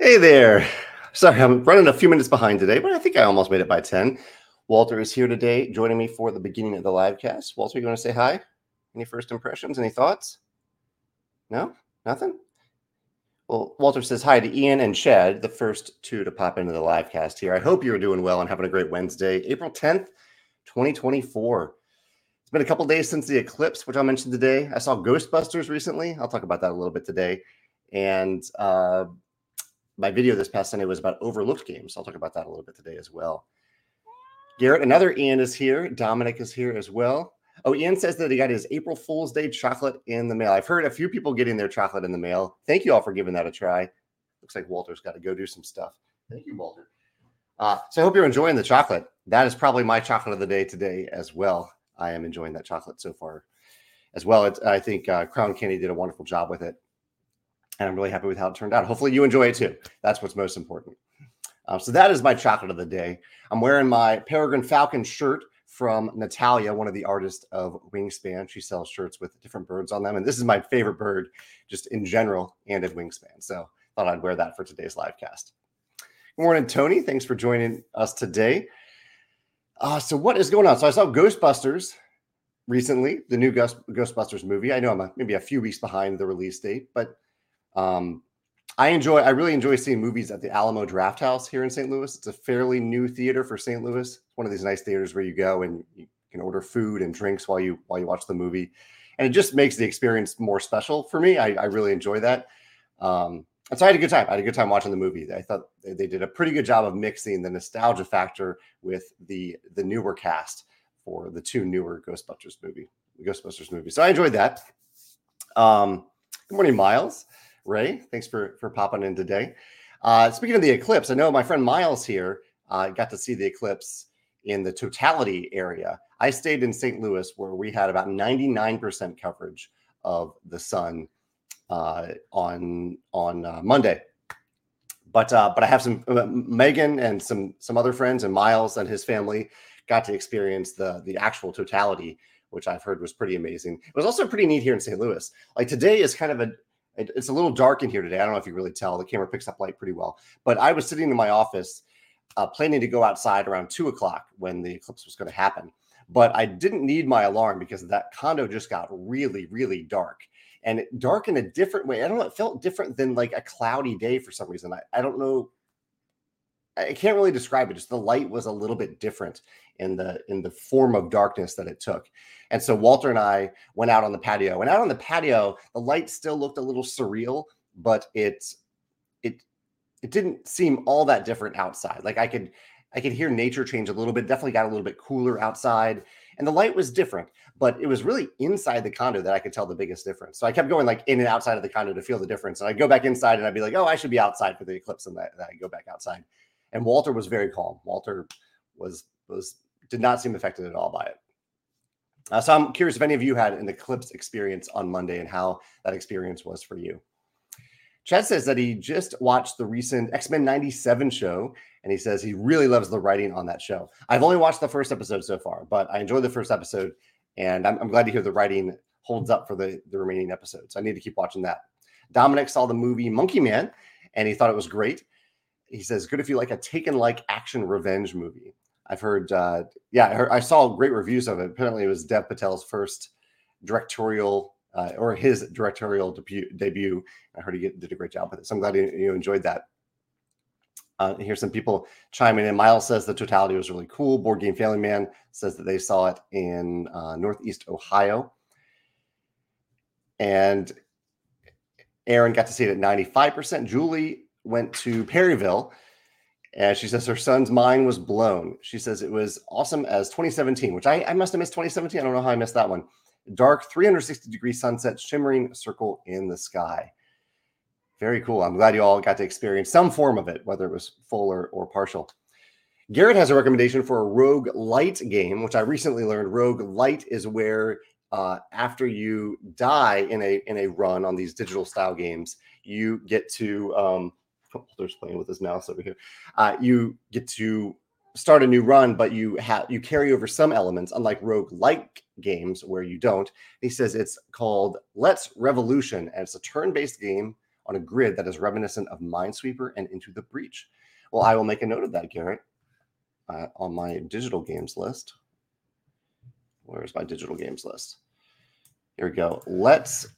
Hey there. Sorry, I'm running a few minutes behind today, but I think I almost made it by 10. Walter is here today, joining me for the beginning of the live cast. Walter, you want to say hi? Any first impressions? Any thoughts? No? Nothing? Well, Walter says hi to Ian and Chad, the first two to pop into the live cast here. I hope you're doing well and having a great Wednesday, April 10th, 2024. It's been a couple days since the eclipse, which I'll mention today. I saw Ghostbusters recently. I'll talk about that a little bit today. And my video this past Sunday was about overlooked games. I'll talk about that a little bit today as well. Garrett, another Ian is here. Dominic is here as well. Oh, Ian says that he got his April Fool's Day chocolate in the mail. I've heard a few people getting their chocolate in the mail. Thank you all for giving that a try. Looks like Walter's got to go do some stuff. Thank you, Walter. So I hope you're enjoying the chocolate. That is probably my chocolate of the day today as well. I am enjoying that chocolate so far as well. I think Crown Candy did a wonderful job with it. And I'm really happy with how it turned out. Hopefully you enjoy it too. That's what's most important. So that is my chocolate of the day. I'm wearing my Peregrine Falcon shirt from Natalia, one of the artists of Wingspan. She sells shirts with different birds on them. And this is my favorite bird just in general and at Wingspan. So thought I'd wear that for today's live cast. Good morning, Tony. Thanks for joining us today. So what is going on? So I saw Ghostbusters recently, the new Ghostbusters movie. I know I'm maybe a few weeks behind the release date, but I really enjoy seeing movies at the Alamo Drafthouse here in St. Louis. It's a fairly new theater for St. Louis. It's one of these nice theaters where you go and you can order food and drinks while you watch the movie, and it just makes the experience more special for me. I really enjoy that. And so I had a good time. I had a good time watching the movie. I thought they did a pretty good job of mixing the nostalgia factor with the newer cast for the two newer Ghostbusters movie. So I enjoyed that. Good morning, Miles. Ray, thanks for popping in today. Speaking of the eclipse, I know my friend Miles here got to see the eclipse in the totality area. I stayed in St. Louis where we had about 99% coverage of the sun on Monday. But I have some Megan and some other friends, and Miles and his family got to experience the actual totality, which I've heard was pretty amazing. It was also pretty neat here in St. Louis. Like today is kind of it's a little dark in here today. I don't know if you really tell. The camera picks up light pretty well. But I was sitting in my office planning to go outside around 2 o'clock when the eclipse was going to happen. But I didn't need my alarm because that condo just got really, really dark. And dark in a different way. I don't know. It felt different than like a cloudy day for some reason. I don't know. I can't really describe it. Just the light was a little bit different in the form of darkness that it took. And so Walter and I went out on the patio. And out on the patio, the light still looked a little surreal, but it didn't seem all that different outside. Like I could hear nature change a little bit. Definitely got a little bit cooler outside. And the light was different, but it was really inside the condo that I could tell the biggest difference. So I kept going like in and outside of the condo to feel the difference. And I'd go back inside and I'd be like, oh, I should be outside for the eclipse. And that I'd go back outside. And Walter was very calm. Walter did not seem affected at all by it. So I'm curious if any of you had an eclipse experience on Monday and how that experience was for you. Chad says that he just watched the recent X-Men 97 show, and he says he really loves the writing on that show. I've only watched the first episode so far, but I enjoyed the first episode, and I'm glad to hear the writing holds up for the remaining episodes. I need to keep watching that. Dominic saw the movie Monkey Man, and he thought it was great. He says, good if you like a Taken-like action revenge movie. I've heard, I saw great reviews of it. Apparently it was Dev Patel's first directorial or his directorial debut. I heard he did a great job with it. So I'm glad you enjoyed that. Here's some people chiming in. Miles says the totality was really cool. Board Game Family Man says that they saw it in Northeast Ohio. And Aaron got to see it at 95%. Julie went to Perryville, and she says her son's mind was blown. She says it was awesome as 2017, which I must have missed 2017. I don't know how I missed that one. Dark 360-degree sunset, shimmering circle in the sky. Very cool. I'm glad you all got to experience some form of it, whether it was full or partial. Garrett has a recommendation for a Rogue Light game, which I recently learned. Rogue Light is where after you die in a run on these digital style games, you get to Walter's playing with his mouse over here. You get to start a new run, but you carry over some elements, unlike rogue-like games where you don't. He says it's called Let's Revolution, and it's a turn-based game on a grid that is reminiscent of Minesweeper and Into the Breach. Well, I will make a note of that, Garrett, on my digital games list. Where's my digital games list? Here we go. Let's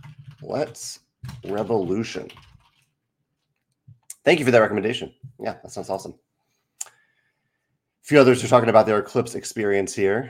Revolution. Thank you for that recommendation. Yeah, that sounds awesome. A few others are talking about their Eclipse experience here.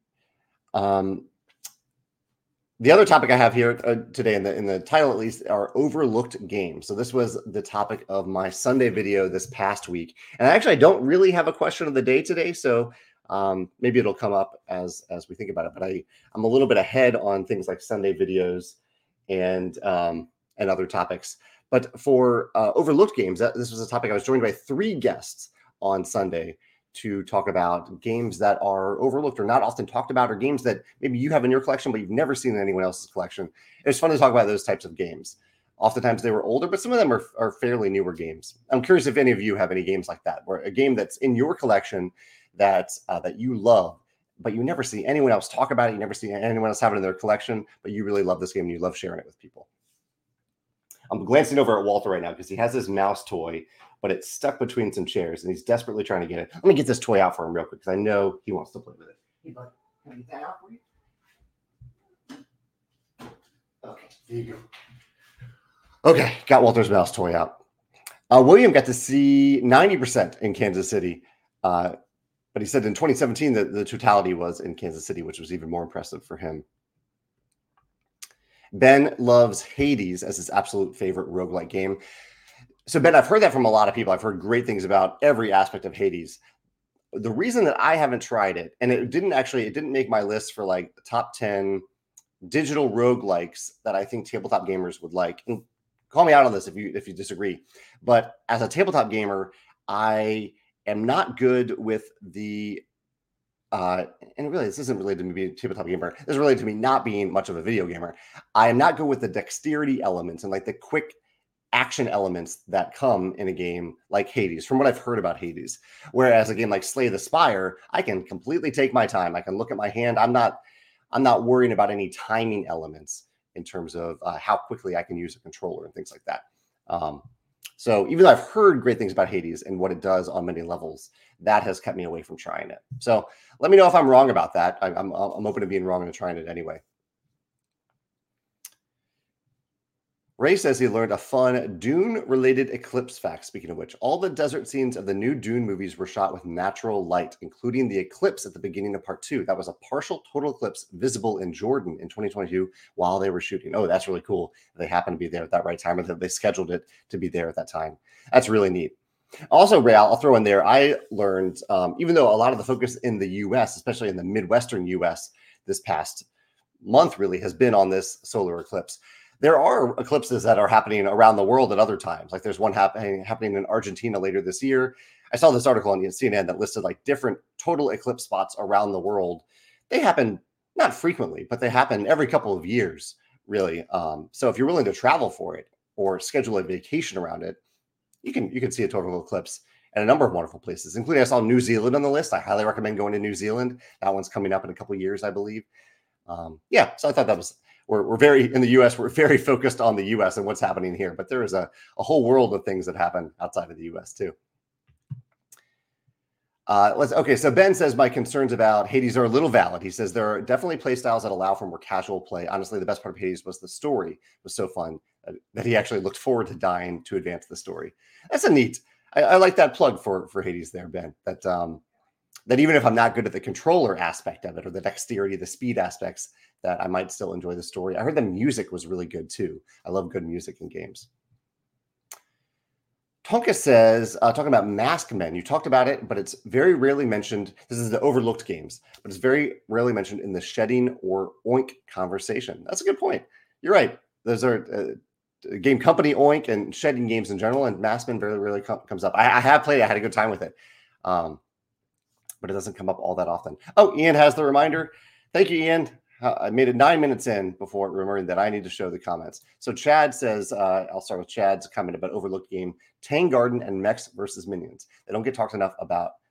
The other topic I have here today, in the title at least, are overlooked games. So this was the topic of my Sunday video this past week. And actually, I don't really have a question of the day today, so maybe it'll come up as we think about it. But I'm a little bit ahead on things like Sunday videos and other topics. But for overlooked games, this was a topic I was joined by 3 guests on Sunday to talk about games that are overlooked or not often talked about, or games that maybe you have in your collection, but you've never seen in anyone else's collection. It's fun to talk about those types of games. Oftentimes they were older, but some of them are fairly newer games. I'm curious if any of you have any games like that, where a game that's in your collection that you love, but you never see anyone else talk about it. You never see anyone else have it in their collection, but you really love this game and you love sharing it with people. I'm glancing over at Walter right now because he has his mouse toy, but it's stuck between some chairs and he's desperately trying to get it. Let me get this toy out for him real quick because I know he wants to play with it. Hey, bud, can I get that out for you? Okay, there you go. Okay, got Walter's mouse toy out. William got to see 90% in Kansas City, but he said in 2017 that the totality was in Kansas City, which was even more impressive for him. Ben loves Hades as his absolute favorite roguelike game. So, Ben, I've heard that from a lot of people. I've heard great things about every aspect of Hades. The reason that I haven't tried it, and it didn't make my list for like the top 10 digital roguelikes that I think tabletop gamers would like. And call me out on this if you disagree. But as a tabletop gamer, I am not good with the and really, this isn't related to me being a tabletop gamer. This is related to me not being much of a video gamer. I am not good with the dexterity elements and like the quick action elements that come in a game like Hades, from what I've heard about Hades. Whereas a game like Slay the Spire, I can completely take my time. I can look at my hand. I'm not worrying about any timing elements in terms of how quickly I can use a controller and things like that. So even though I've heard great things about Hades and what it does on many levels, that has kept me away from trying it. So let me know if I'm wrong about that. I'm open to being wrong and trying it anyway. Ray says he learned a fun Dune-related eclipse fact. Speaking of which, all the desert scenes of the new Dune movies were shot with natural light, including the eclipse at the beginning of part 2. That was a partial total eclipse visible in Jordan in 2022 while they were shooting. Oh, that's really cool. They happened to be there at that right time, or that they scheduled it to be there at that time. That's really neat. Also, Ray, I'll throw in there, I learned, even though a lot of the focus in the U.S., especially in the Midwestern U.S. this past month really has been on this solar eclipse, there are eclipses that are happening around the world at other times. Like there's one happening in Argentina later this year. I saw this article on CNN that listed like different total eclipse spots around the world. They happen not frequently, but they happen every couple of years, really. So if you're willing to travel for it or schedule a vacation around it, you can see a total eclipse at a number of wonderful places, including I saw New Zealand on the list. I highly recommend going to New Zealand. That one's coming up in a couple of years, I believe. So I thought that was. We're very in the U.S. We're very focused on the U.S. and what's happening here, but there is a whole world of things that happen outside of the U.S. too. So Ben says my concerns about Hades are a little valid. He says there are definitely play styles that allow for more casual play. Honestly, the best part of Hades was the story. It was so fun that he actually looked forward to dying to advance the story. That's a neat. I like that plug for Hades there, Ben. That even if I'm not good at the controller aspect of it or the dexterity, the speed aspects, that I might still enjoy the story. I heard the music was really good too. I love good music in games. Tonka says, talking about Mask Men, you talked about it, but it's very rarely mentioned. This is the overlooked games, but it's very rarely mentioned in the shedding or Oink conversation. That's a good point. You're right. Those are game company Oink and shedding games in general, and Mask Men very rarely comes up. I have played it. I had a good time with it. But it doesn't come up all that often. Oh, Ian has the reminder. Thank you, Ian. I made it 9 minutes in before remembering that I need to show the comments. So Chad says, I'll start with Chad's comment about overlooked game, Tang Garden and Mechs versus Minions. They don't get talked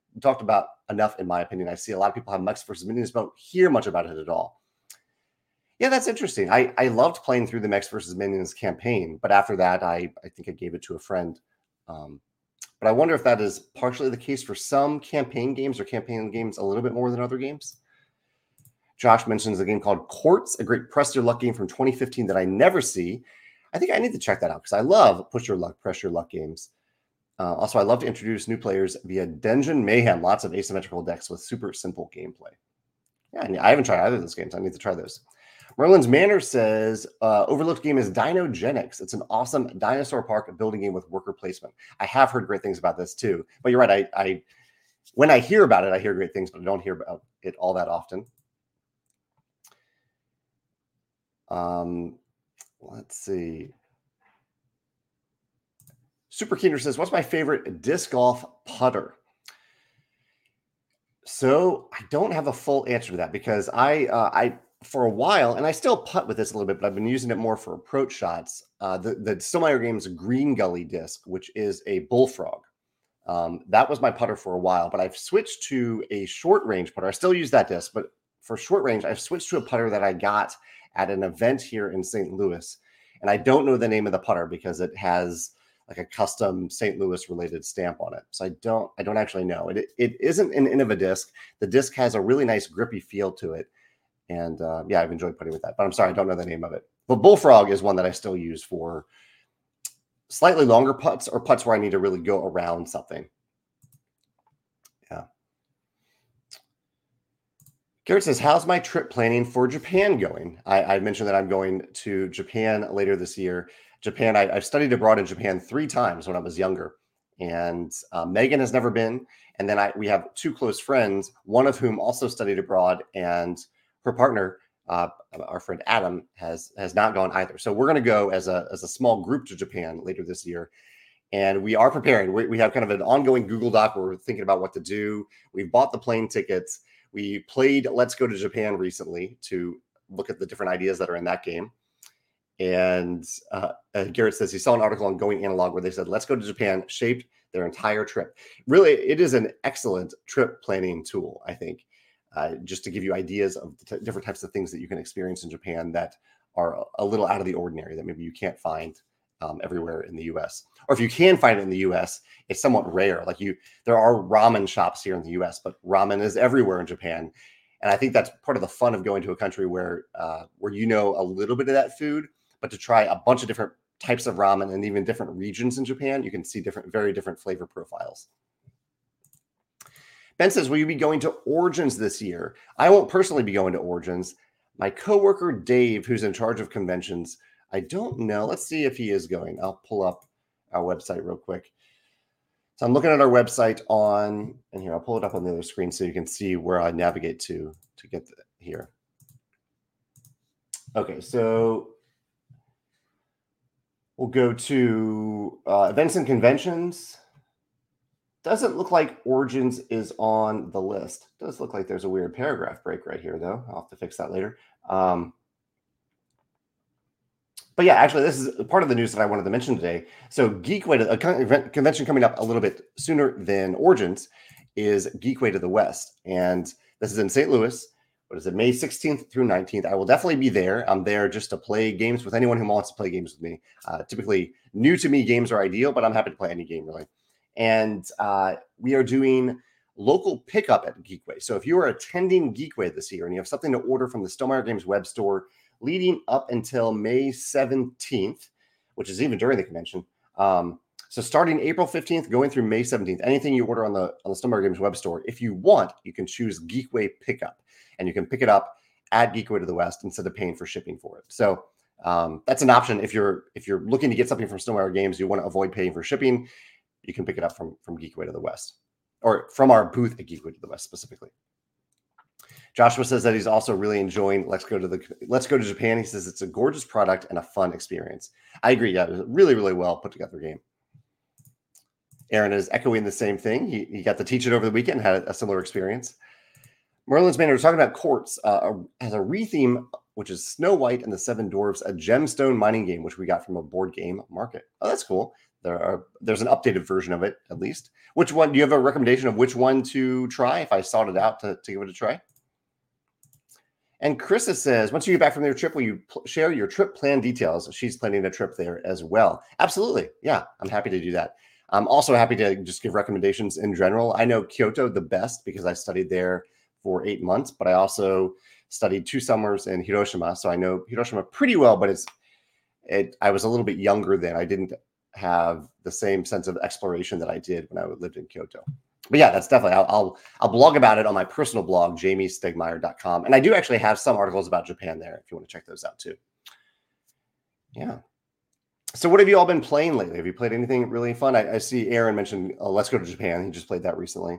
about enough, in my opinion. I see a lot of people have Mechs versus Minions, but don't hear much about it at all. Yeah, that's interesting. I loved playing through the Mechs versus Minions campaign, but after that, I think I gave it to a friend. Um, but I wonder if that is partially the case for some campaign games or campaign games a little bit more than other games. Josh mentions a game called Quartz, a great press your luck game from 2015 that I never see. I think I need to check that out because I love push your luck, press your luck games. Also, I love to introduce new players via Dungeon Mayhem, lots of asymmetrical decks with super simple gameplay. Yeah, I haven't tried either of those games. I need to try those. Merlin's Manor says, overlooked game is Dinogenics. It's an awesome dinosaur park building game with worker placement. I have heard great things about this too. But you're right. I when I hear about it, I hear great things, but I don't hear about it all that often. Let's see. Super Keener says, what's my favorite disc golf putter? So I don't have a full answer to that because I for a while, and I still putt with this a little bit, but I've been using it more for approach shots. The Stonemaier Games Green Gully disc, which is a bullfrog. That was my putter for a while, but I've switched to a short range putter. I still use that disc, but for short range, I've switched to a putter that I got at an event here in St. Louis. And I don't know the name of the putter because it has like a custom St. Louis related stamp on it. So I don't actually know. It isn't an Innova disc. The disc has a really nice grippy feel to it. And yeah, I've enjoyed putting with that, but I'm sorry, I don't know the name of it. But Bullfrog is one that I still use for slightly longer putts or putts where I need to really go around something. Yeah. Garrett says, how's my trip planning for Japan going? I mentioned that I'm going to Japan later this year. Japan, I've studied abroad in Japan 3 times when I was younger. And Megan has never been. And then we have 2 close friends, one of whom also studied abroad, and her partner, our friend Adam, has not gone either. So we're going to go as a small group to Japan later this year. And we are preparing. We have kind of an ongoing Google Doc where we're thinking about what to do. We've bought the plane tickets. We played Let's Go to Japan recently to look at the different ideas that are in that game. And Garrett says he saw an article on Going Analog where they said, Let's Go to Japan shaped their entire trip. Really, it is an excellent trip planning tool, I think, just to give you ideas of the different types of things that you can experience in Japan that are a little out of the ordinary that maybe you can't find everywhere in the U.S. Or if you can find it in the U.S., it's somewhat rare. Like there are ramen shops here in the U.S., but ramen is everywhere in Japan. And I think that's part of the fun of going to a country where you know a little bit of that food, but to try a bunch of different types of ramen and even different regions in Japan, you can see very different flavor profiles. Ben says, will you be going to Origins this year? I won't personally be going to Origins. My coworker, Dave, who's in charge of conventions, I don't know. Let's see if he is going. I'll pull up our website real quick. So I'm looking at our website and here, I'll pull it up on the other screen so you can see where I navigate to get here. Okay, so we'll go to events and conventions. Doesn't look like Origins is on the list. Does look like there's a weird paragraph break right here, though. I'll have to fix that later. But yeah, actually, this is part of the news that I wanted to mention today. So Geekway, a convention coming up a little bit sooner than Origins, is Geekway to the West. And this is in St. Louis. What is it, May 16th through 19th? I will definitely be there. I'm there just to play games with anyone who wants to play games with me. Typically, new to me games are ideal, but I'm happy to play any game, really. And we are doing local pickup at Geekway. So if you are attending Geekway this year and you have something to order from the Stonemaier Games web store leading up until May 17th, which is even during the convention. So starting April 15th, going through May 17th, anything you order on the Stonemaier Games web store, if you want, you can choose Geekway Pickup, and you can pick it up at Geekway to the West instead of paying for shipping for it. So that's an option. If you're looking to get something from Stonemaier Games, you want to avoid paying for shipping, you can pick it up from Geekway to the West, or from our booth at Geekway to the West specifically. Joshua says that he's also really enjoying Let's Go to Japan. He says it's a gorgeous product and a fun experience. I agree. Yeah, it was a really, really well put together game. Aaron is echoing the same thing. He got to teach it over the weekend, had a similar experience. Merlin's Manor, we're talking about Quartz, has a retheme, which is Snow White and the Seven Dwarfs, a gemstone mining game, which we got from a board game market. Oh, that's cool. There's an updated version of it, at least. Which one? Do you have a recommendation of which one to try if I sought it out to give it a try? And Krista says, once you get back from your trip, will you share your trip plan details? She's planning a trip there as well. Absolutely. Yeah, I'm happy to do that. I'm also happy to just give recommendations in general. I know Kyoto the best because I studied there for 8 months, but I also studied 2 summers in Hiroshima. So I know Hiroshima pretty well, but I was a little bit younger then. I didn't have the same sense of exploration that I did when I lived in Kyoto. But yeah, that's definitely, I'll blog about it on my personal blog, jamiestegmeyer.com. And I do actually have some articles about Japan there if you want to check those out too. Yeah. So what have you all been playing lately? Have you played anything really fun? I see Aaron mentioned Let's Go to Japan. He just played that recently.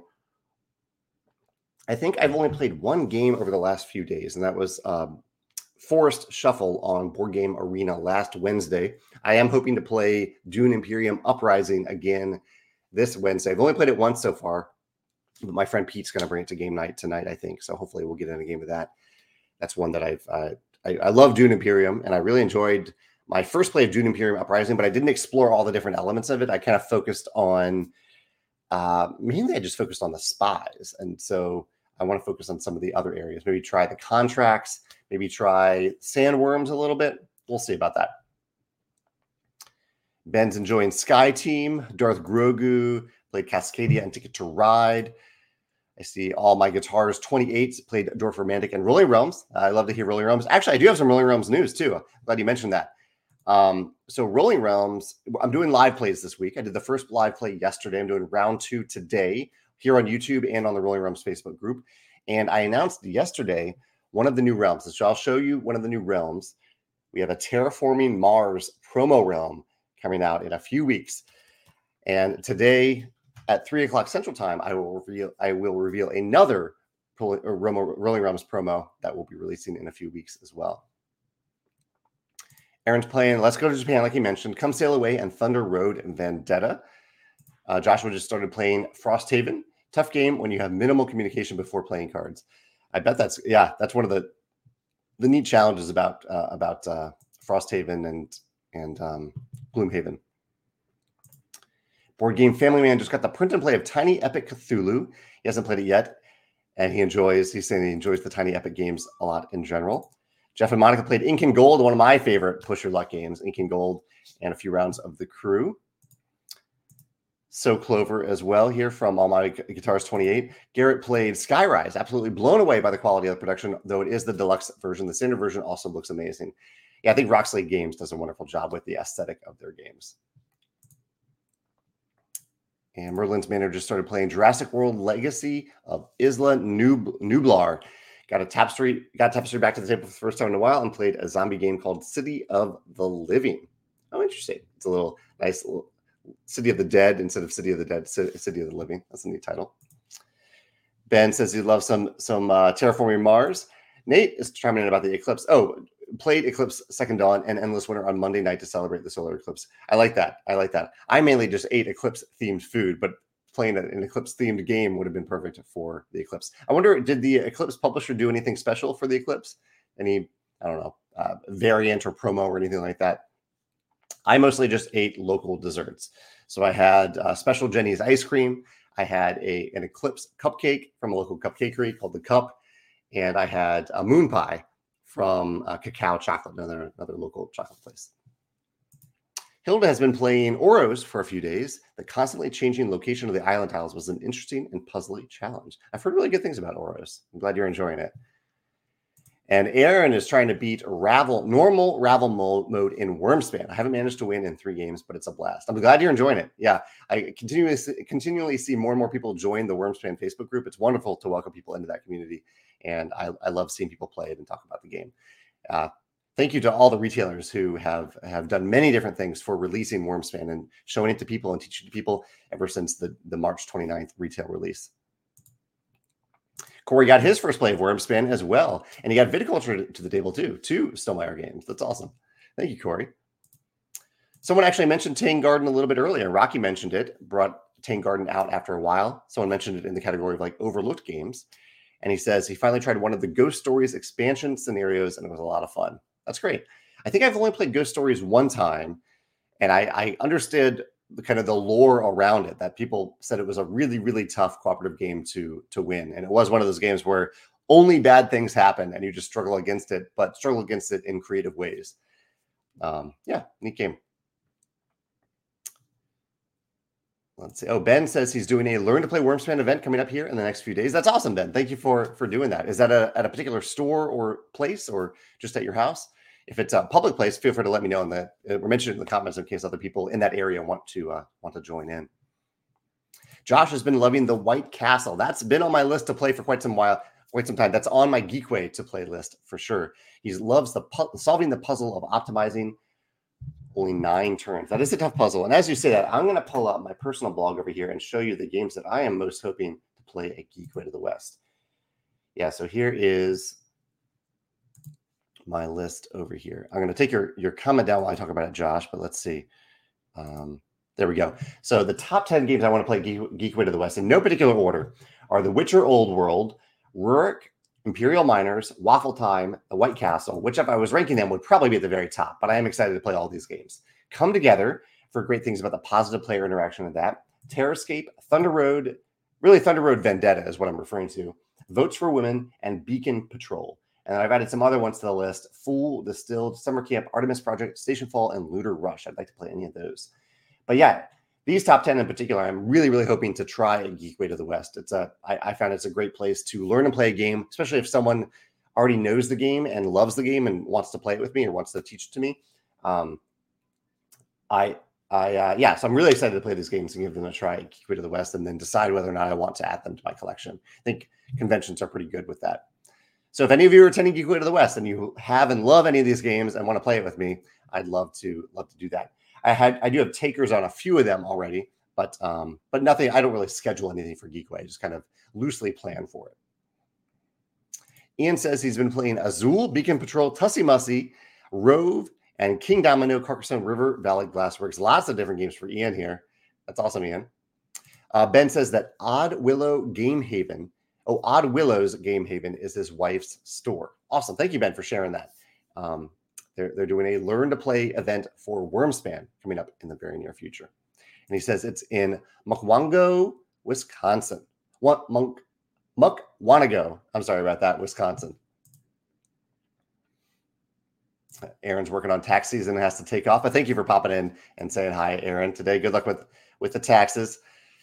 I think I've only played one game over the last few days, and that was Forest Shuffle on Board Game Arena last Wednesday. I am hoping to play Dune Imperium Uprising again this Wednesday. I've only played it once so far, but my friend Pete's going to bring it to game night tonight, I think. So hopefully we'll get in a game of that. That's one that I love Dune Imperium, and I really enjoyed my first play of Dune Imperium Uprising, but I didn't explore all the different elements of it. I kind of focused on, mainly I just focused on the spies. And so I want to focus on some of the other areas. Maybe try the contracts, maybe try sandworms a little bit. We'll see about that. Ben's enjoying Sky Team, Darth Grogu, played Cascadia and Ticket to Ride. I see all my guitars 28 played Dwarf Romantic and Rolling Realms. I love to hear Rolling Realms. Actually, I do have some Rolling Realms news too. I'm glad you mentioned that. So Rolling Realms, I'm doing live plays this week. I did the first live play yesterday. I'm doing round 2 today here on YouTube and on the Rolling Realms Facebook group. And I announced yesterday one of the new realms. So I'll show you one of the new realms. We have a Terraforming Mars promo realm coming out in a few weeks. And today at 3 o'clock Central Time, I will reveal another Rolling Realms promo that will be releasing in a few weeks as well. Aaron's playing Let's Go to Japan, like he mentioned, Come Sail Away, and Thunder Road and Vendetta. Joshua just started playing Frosthaven. Tough game when you have minimal communication before playing cards. I bet that's one of the neat challenges about Frosthaven and Gloomhaven. Board Game Family Man just got the print and play of Tiny Epic Cthulhu. He hasn't played it yet, and he's saying he enjoys the Tiny Epic games a lot in general. Jeff and Monica played Ink and Gold, one of my favorite push your luck games, Ink and Gold, and a few rounds of The Crew. So Clover as well here from All My Guitars 28. Garrett played Skyrise, absolutely blown away by the quality of the production, though it is the deluxe version. The standard version also looks amazing. Yeah, I think Rockslade Games does a wonderful job with the aesthetic of their games. And Merlin's Manor just started playing Jurassic World Legacy of Isla Nublar. Got Tapestry back to the table for the first time in a while and played a zombie game called City of the Living. Oh, interesting. It's a little nice little City of the Dead instead of City of the Dead, City of the Living. That's a neat title. Ben says he loves some Terraforming Mars. Nate is chiming in about the eclipse. Oh, played Eclipse Second Dawn and Endless Winter on Monday night to celebrate the solar eclipse. I like that. I mainly just ate eclipse-themed food, but playing an eclipse-themed game would have been perfect for the eclipse. I wonder, did the eclipse publisher do anything special for the eclipse? Any, I don't know, variant or promo or anything like that? I mostly just ate local desserts. So I had special Jenny's ice cream. I had an eclipse cupcake from a local cupcakery called The Cup. And I had a moon pie from Cacao Chocolate, another local chocolate place. Hilda has been playing Oros for a few days. The constantly changing location of the island tiles was an interesting and puzzly challenge. I've heard really good things about Oros. I'm glad you're enjoying it. And Aaron is trying to beat normal Ravel mode in Wormspan. I haven't managed to win in 3 games, but it's a blast. I'm glad you're enjoying it. Yeah, I continually see more and more people join the Wormspan Facebook group. It's wonderful to welcome people into that community. And I love seeing people play it and talk about the game. Thank you to all the retailers who have done many different things for releasing Wormspan and showing it to people and teaching it to people ever since the March 29th retail release. Corey got his first play of Wormspan as well, and he got Viticulture to the table too. 2 Stonemaier games. That's awesome. Thank you, Corey. Someone actually mentioned Tang Garden a little bit earlier. Rocky mentioned it, brought Tang Garden out after a while. Someone mentioned it in the category of like overlooked games. And he says he finally tried one of the Ghost Stories expansion scenarios, and it was a lot of fun. That's great. I think I've only played Ghost Stories one time, and I understood the kind of the lore around it, that people said it was a really, really tough cooperative game to win. And it was one of those games where only bad things happen and you just struggle against it, but struggle against it in creative ways. Yeah, neat game. Let's see. Oh, Ben says he's doing a Learn to Play Wormspan event coming up here in the next few days. That's awesome, Ben. Thank you for doing that. Is that at a particular store or place or just at your house? If it's a public place, feel free to let me know in the or mention it in the comments in case other people in that area want to join in. Josh has been loving the White Castle. That's been on my list to play for quite some time. That's on my Geekway to play list for sure. He loves solving the puzzle of optimizing only 9 turns. That is a tough puzzle. And as you say that, I'm going to pull up my personal blog over here and show you the games that I am most hoping to play at Geekway to the West. Yeah, so here is my list over here. I'm going to take your comment down while I talk about it, Josh, but let's see. There we go. So the top 10 games I want to play Geekway to the West in no particular order are The Witcher Old World, Rurik, Imperial Miners, Waffle Time, The White Castle, which if I was ranking them would probably be at the very top, but I am excited to play all these games. Come Together for great things about the positive player interaction of that. Terrascape, Thunder Road Vendetta is what I'm referring to. Votes for Women, and Beacon Patrol. And I've added some other ones to the list. Fool, Distilled, Summer Camp, Artemis Project, Stationfall, and Looter Rush. I'd like to play any of those. But yeah, these top 10 in particular, I'm really, really hoping to try at Geekway to the West. I found it's a great place to learn and play a game, especially if someone already knows the game and loves the game and wants to play it with me or wants to teach it to me. So I'm really excited to play these games and give them a try at Geekway to the West and then decide whether or not I want to add them to my collection. I think conventions are pretty good with that. So if any of you are attending Geekway to the West and you have and love any of these games and want to play it with me, I'd love to do that. I do have takers on a few of them already, but nothing. I don't really schedule anything for Geekway. I just kind of loosely plan for it. Ian says he's been playing Azul, Beacon Patrol, Tussie Mussy, Rove, and King Domino, Carcassonne, River Valley, Glassworks. Lots of different games for Ian here. That's awesome, Ian. Ben says that Odd Willow's Game Haven is his wife's store. Awesome. Thank you, Ben, for sharing that. They're doing a Learn to Play event for Wormspan coming up in the very near future. And he says it's in Mukwonago, Wisconsin. Mukwonago. I'm sorry about that, Wisconsin. Aaron's working on tax season and has to take off. But thank you for popping in and saying hi, Aaron, today. Good luck with the taxes.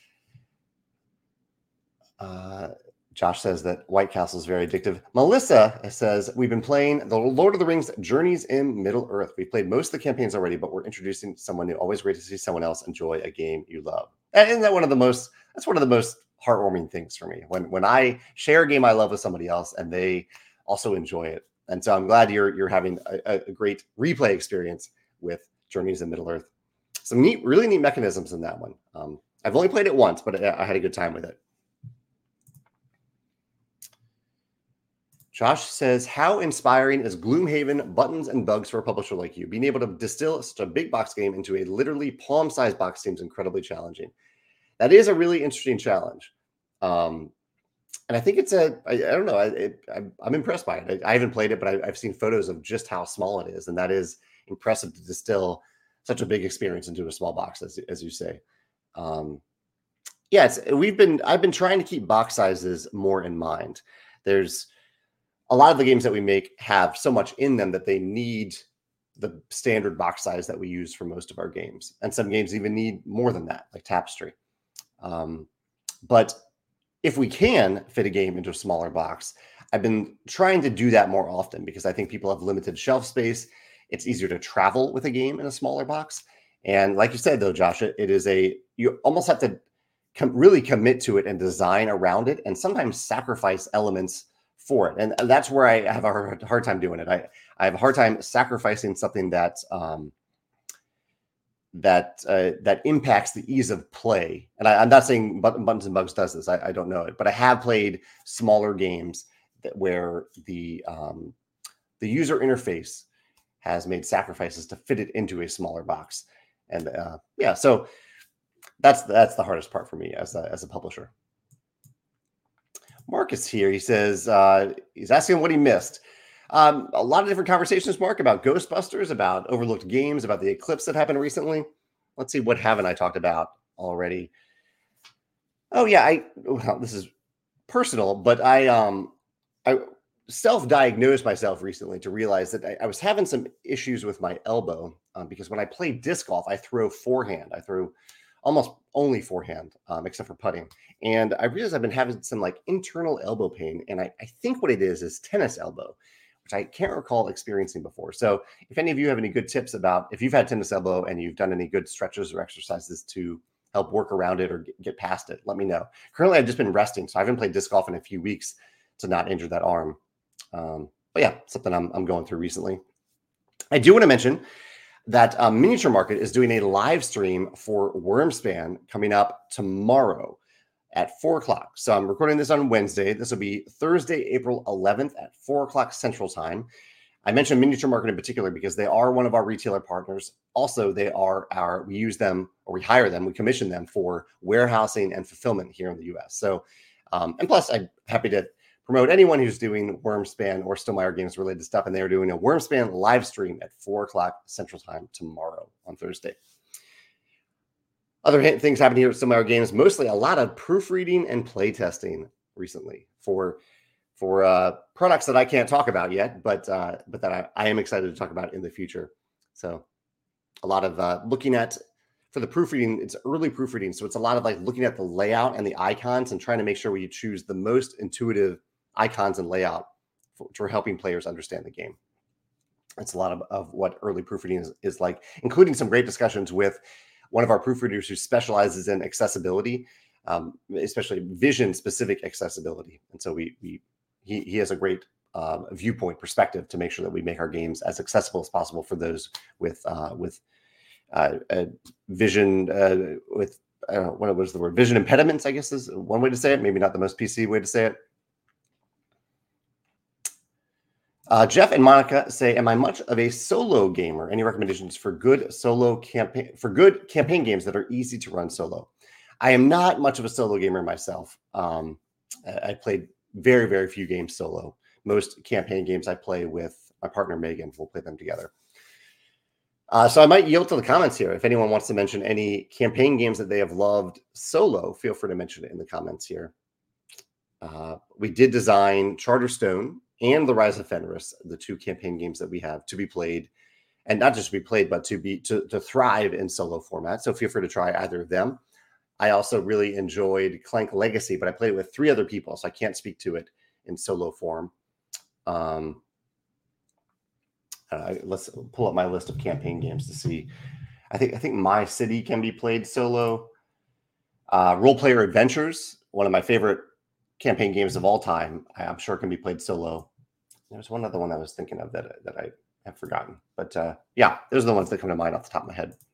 Josh says that White Castle is very addictive. Melissa says, we've been playing the Lord of the Rings Journeys in Middle-earth. We've played most of the campaigns already, but we're introducing someone new. Always great to see someone else enjoy a game you love. And isn't that one of the most heartwarming things for me when I share a game I love with somebody else and they also enjoy it. And so I'm glad you're having a great replay experience with Journeys in Middle-earth. Some really neat mechanisms in that one. I've only played it once, but I had a good time with it. Josh says, how inspiring is Gloomhaven Buttons and Bugs for a publisher like you? Being able to distill such a big box game into a literally palm-sized box seems incredibly challenging. That is a really interesting challenge. And I think it's I don't know. I'm impressed by it. I haven't played it, but I've seen photos of just how small it is. And that is impressive to distill such a big experience into a small box, as you say. I've been trying to keep box sizes more in mind. There's a lot of the games that we make have so much in them that they need the standard box size that we use for most of our games. And some games even need more than that, like Tapestry. But if we can fit a game into a smaller box, I've been trying to do that more often because I think people have limited shelf space. It's easier to travel with a game in a smaller box. And like you said, though, Josh, you almost have to really commit to it and design around it and sometimes sacrifice elements for it. And that's where I have a hard time doing it. I have a hard time sacrificing something that impacts the ease of play. And I'm not saying Buttons and Bugs does this. I don't know it, but I have played smaller games where the user interface has made sacrifices to fit it into a smaller box. And so that's the hardest part for me as a publisher. Marcus here. He says he's asking what he missed. A lot of different conversations, Mark, about Ghostbusters, about overlooked games, about the eclipse that happened recently. Let's see, what haven't I talked about already? Oh yeah, this is personal, but I I self-diagnosed myself recently to realize that I was having some issues with my elbow because when I play disc golf, I throw forehand. I throw almost only forehand, except for putting. And I realized I've been having some like internal elbow pain, and I think what it is tennis elbow, which I can't recall experiencing before. So if any of you have any good tips about if you've had tennis elbow and you've done any good stretches or exercises to help work around it or get past it, let me know. Currently, I've just been resting, so I haven't played disc golf in a few weeks to not injure that arm. But yeah, something I'm going through recently. I do want to mention that Miniature Market is doing a live stream for Wormspan coming up tomorrow at 4 o'clock. So I'm recording this on Wednesday. This will be Thursday, April 11th at 4 o'clock Central Time. I mentioned Miniature Market in particular because they are one of our retailer partners. Also, we use them, or we hire them, we commission them for warehousing and fulfillment here in the US. So, and plus I'm happy to promote anyone who's doing Wormspan or Stonemaier Games related stuff. And they're doing a Wormspan live stream at 4 o'clock Central Time tomorrow on Thursday. Other things happening here at Stonemaier Games, mostly a lot of proofreading and playtesting recently for products that I can't talk about yet, but that I am excited to talk about in the future. So a lot of looking at, for the proofreading, it's early proofreading. So it's a lot of like looking at the layout and the icons and trying to make sure we choose the most intuitive icons and layout for helping players understand the game. That's a lot of what early proofreading is like, including some great discussions with one of our proofreaders who specializes in accessibility, especially vision-specific accessibility. And so he has a great viewpoint perspective to make sure that we make our games as accessible as possible for those with vision with I don't know, what was the word? Vision impediments, I guess is one way to say it. Maybe not the most PC way to say it. Jeff and Monica say, "Am I much of a solo gamer? Any recommendations for good campaign games that are easy to run solo?" I am not much of a solo gamer myself. I played very, very few games solo. Most campaign games I play with my partner Megan. We'll play them together. So I might yield to the comments here. If anyone wants to mention any campaign games that they have loved solo, feel free to mention it in the comments here. We did design Charterstone and The Rise of Fenris, the two campaign games that we have to be played, and not just to be played, but to thrive in solo format. So feel free to try either of them. I also really enjoyed Clank Legacy, but I played it with 3 other people, so I can't speak to it in solo form. Let's pull up my list of campaign games to see. I think My City can be played solo. Role Player Adventures, one of my favorite campaign games of all time, I'm sure can be played solo. There's one other one I was thinking of that I have forgotten. But yeah, those are the ones that come to mind off the top of my head.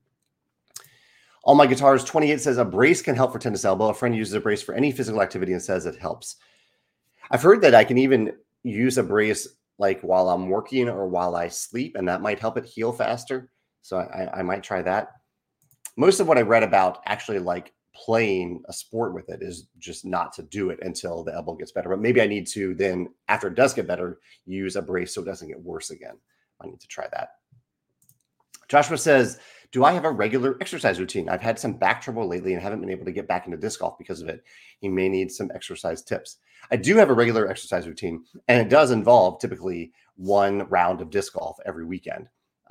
All My Guitars 28 says, "A brace can help for tennis elbow. A friend uses a brace for any physical activity and says it helps." I've heard that I can even use a brace like while I'm working or while I sleep, and that might help it heal faster. So I might try that. Most of what I read about actually like playing a sport with it is just not to do it until the elbow gets better. But maybe I need to then, after it does get better, use a brace so it doesn't get worse again. I need to try that. Joshua says, "Do I have a regular exercise routine? I've had some back trouble lately and haven't been able to get back into disc golf because of it. He may need some exercise tips." I do have a regular exercise routine, and it does involve typically 1 round of disc golf every weekend.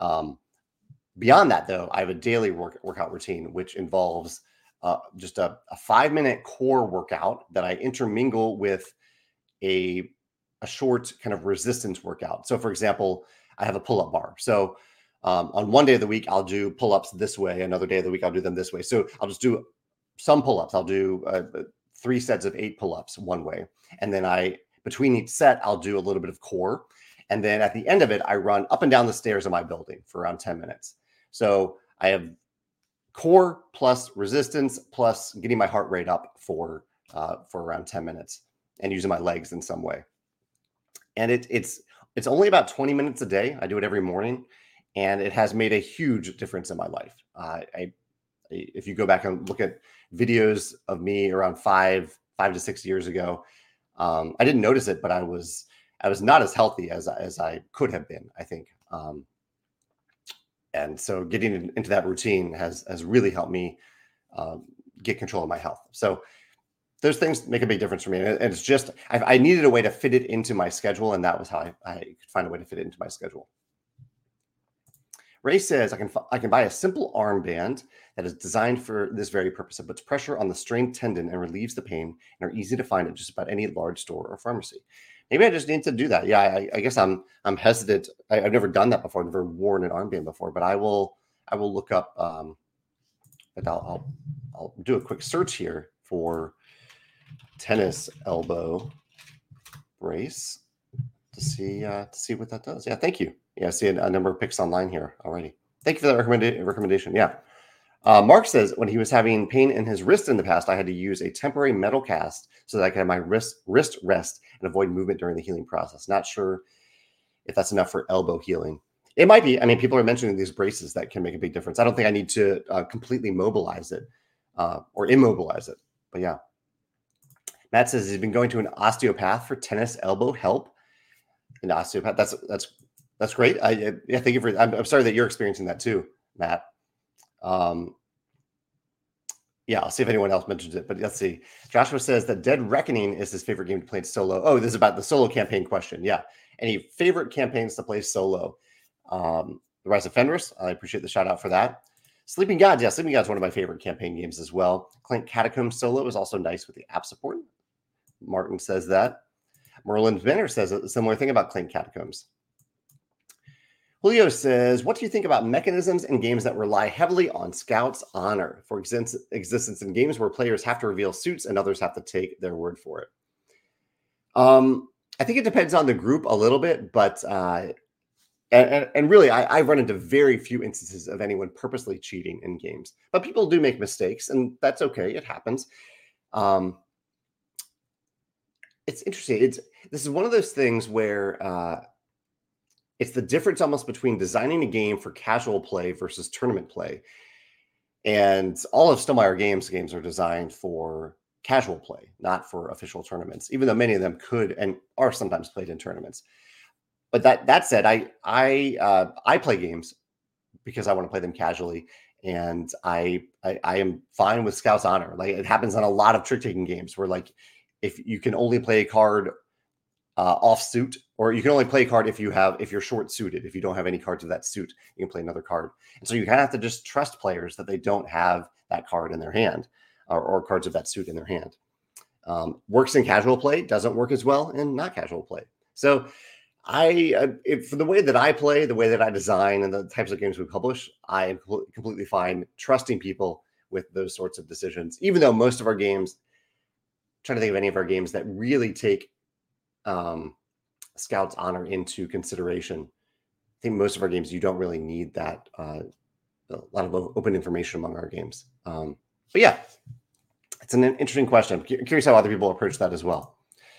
Beyond that, though, I have a daily workout routine, which involves just a 5-minute core workout that I intermingle with a short kind of resistance workout. So, for example, I have a pull-up bar. So on one day of the week, I'll do pull-ups this way. Another day of the week, I'll do them this way. So I'll just do some pull-ups. I'll do 3 sets of 8 pull-ups one way. And then between each set, I'll do a little bit of core. And then at the end of it, I run up and down the stairs of my building for around 10 minutes. So I have core plus resistance plus getting my heart rate up for around 10 minutes and using my legs in some way. And it's only about 20 minutes a day. I do it every morning, and it has made a huge difference in my life. If you go back and look at videos of me around 5 to 6 years ago, I didn't notice it, but I was not as healthy as I could have been, I think. And so getting into that routine has really helped me get control of my health. So those things make a big difference for me. And it's just, I needed a way to fit it into my schedule. And that was how I could find a way to fit it into my schedule. Ray says, I can buy a simple armband that is designed for this very purpose. It puts pressure on the strained tendon and relieves the pain, and are easy to find at just about any large store or pharmacy. Maybe I just need to do that. Yeah, I guess I'm hesitant. I've never done that before. I've never worn an armband before, but I will look up. But I'll do a quick search here for tennis elbow brace to see what that does. Yeah, thank you. Yeah, I see a number of picks online here already. Thank you for that recommendation. Yeah. Mark says, when he was having pain in his wrist in the past, I had to use a temporary metal cast so that I could have my wrist rest and avoid movement during the healing process. Not sure if that's enough for elbow healing. It might be. I mean, people are mentioning these braces that can make a big difference. I don't think I need to completely mobilize it or immobilize it. But yeah. Matt says he's been going to an osteopath for tennis elbow help. An osteopath. That's great. Yeah, thank you for. I'm sorry that you're experiencing that too, Matt. Yeah, I'll see if anyone else mentions it, but let's see. Joshua says that Dead Reckoning is his favorite game to play solo. Oh, this is about the solo campaign question. Yeah. Any favorite campaigns to play solo? The Rise of Fenris. I appreciate the shout out for that. Sleeping Gods. Yeah, Sleeping Gods is one of my favorite campaign games as well. Clank Catacombs solo is also nice with the app support. Martin says that. Merlin Benner says a similar thing about Clank Catacombs. Julio says, what do you think about mechanisms in games that rely heavily on Scout's honor for existence in games where players have to reveal suits and others have to take their word for it? I think it depends on the group a little bit, but and really, I've run into very few instances of anyone purposely cheating in games. But people do make mistakes, and that's okay. It happens. It's interesting. This is one of those things where it's the difference almost between designing a game for casual play versus tournament play. And all of Stonemaier games are designed for casual play, not for official tournaments, even though many of them could and are sometimes played in tournaments. But that said, I play games because I want to play them casually, and I am fine with Scout's honor. Like, it happens on a lot of trick-taking games where, like, if you can only play a card off suit, or you can only play a card if you're short suited. If you don't have any cards of that suit, you can play another card. And so you kind of have to just trust players that they don't have that card in their hand or cards of that suit in their hand. Works in casual play, doesn't work as well in not casual play. So for the way that I play, the way that I design, and the types of games we publish, I am completely fine trusting people with those sorts of decisions. Even though most of our games, trying to think of any of our games that really take Scout's honor into consideration. I think most of our games, you don't really need that. A lot of open information among our games. But yeah, it's an interesting question. I'm curious how other people approach that as well.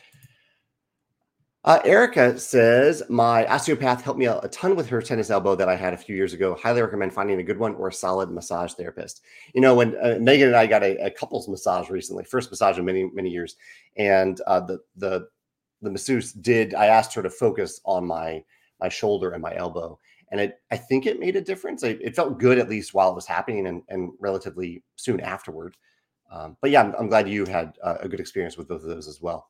Erica says, my osteopath helped me out a ton with her tennis elbow that I had a few years ago. Highly recommend finding a good one or a solid massage therapist. You know, when Megan and I got a couples massage recently, first massage in many, many years. And the masseuse I asked her to focus on my shoulder and my elbow. And I think it made a difference. It felt good, at least while it was happening and relatively soon afterward. But yeah, I'm glad you had a good experience with both of those as well.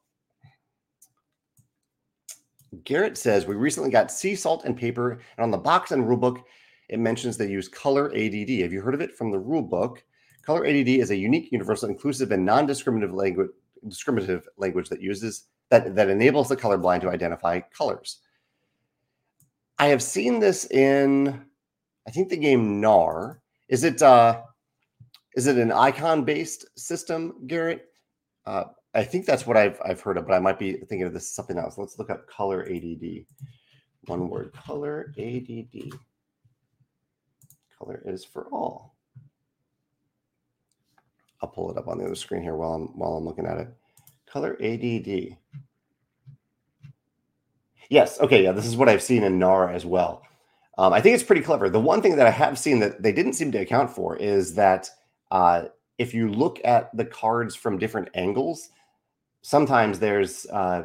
Garrett says, we recently got sea salt and paper, and on the box and rulebook, it mentions they use Color ADD. Have you heard of it from the rulebook? Color ADD is a unique, universal, inclusive, and non-discriminative language that uses that enables the colorblind to identify colors. I have seen this in, I think, the game Gnar. Is it an icon-based system, Garrett? I think that's what I've heard of, but I might be thinking of this something else. Let's look up Color ADD. One word, Color ADD. Color is for all. I'll pull it up on the other screen here while I'm looking at it. Color ADD. Yes. Okay. Yeah. This is what I've seen in Gnar as well. I think it's pretty clever. The one thing that I have seen that they didn't seem to account for is that if you look at the cards from different angles, sometimes there's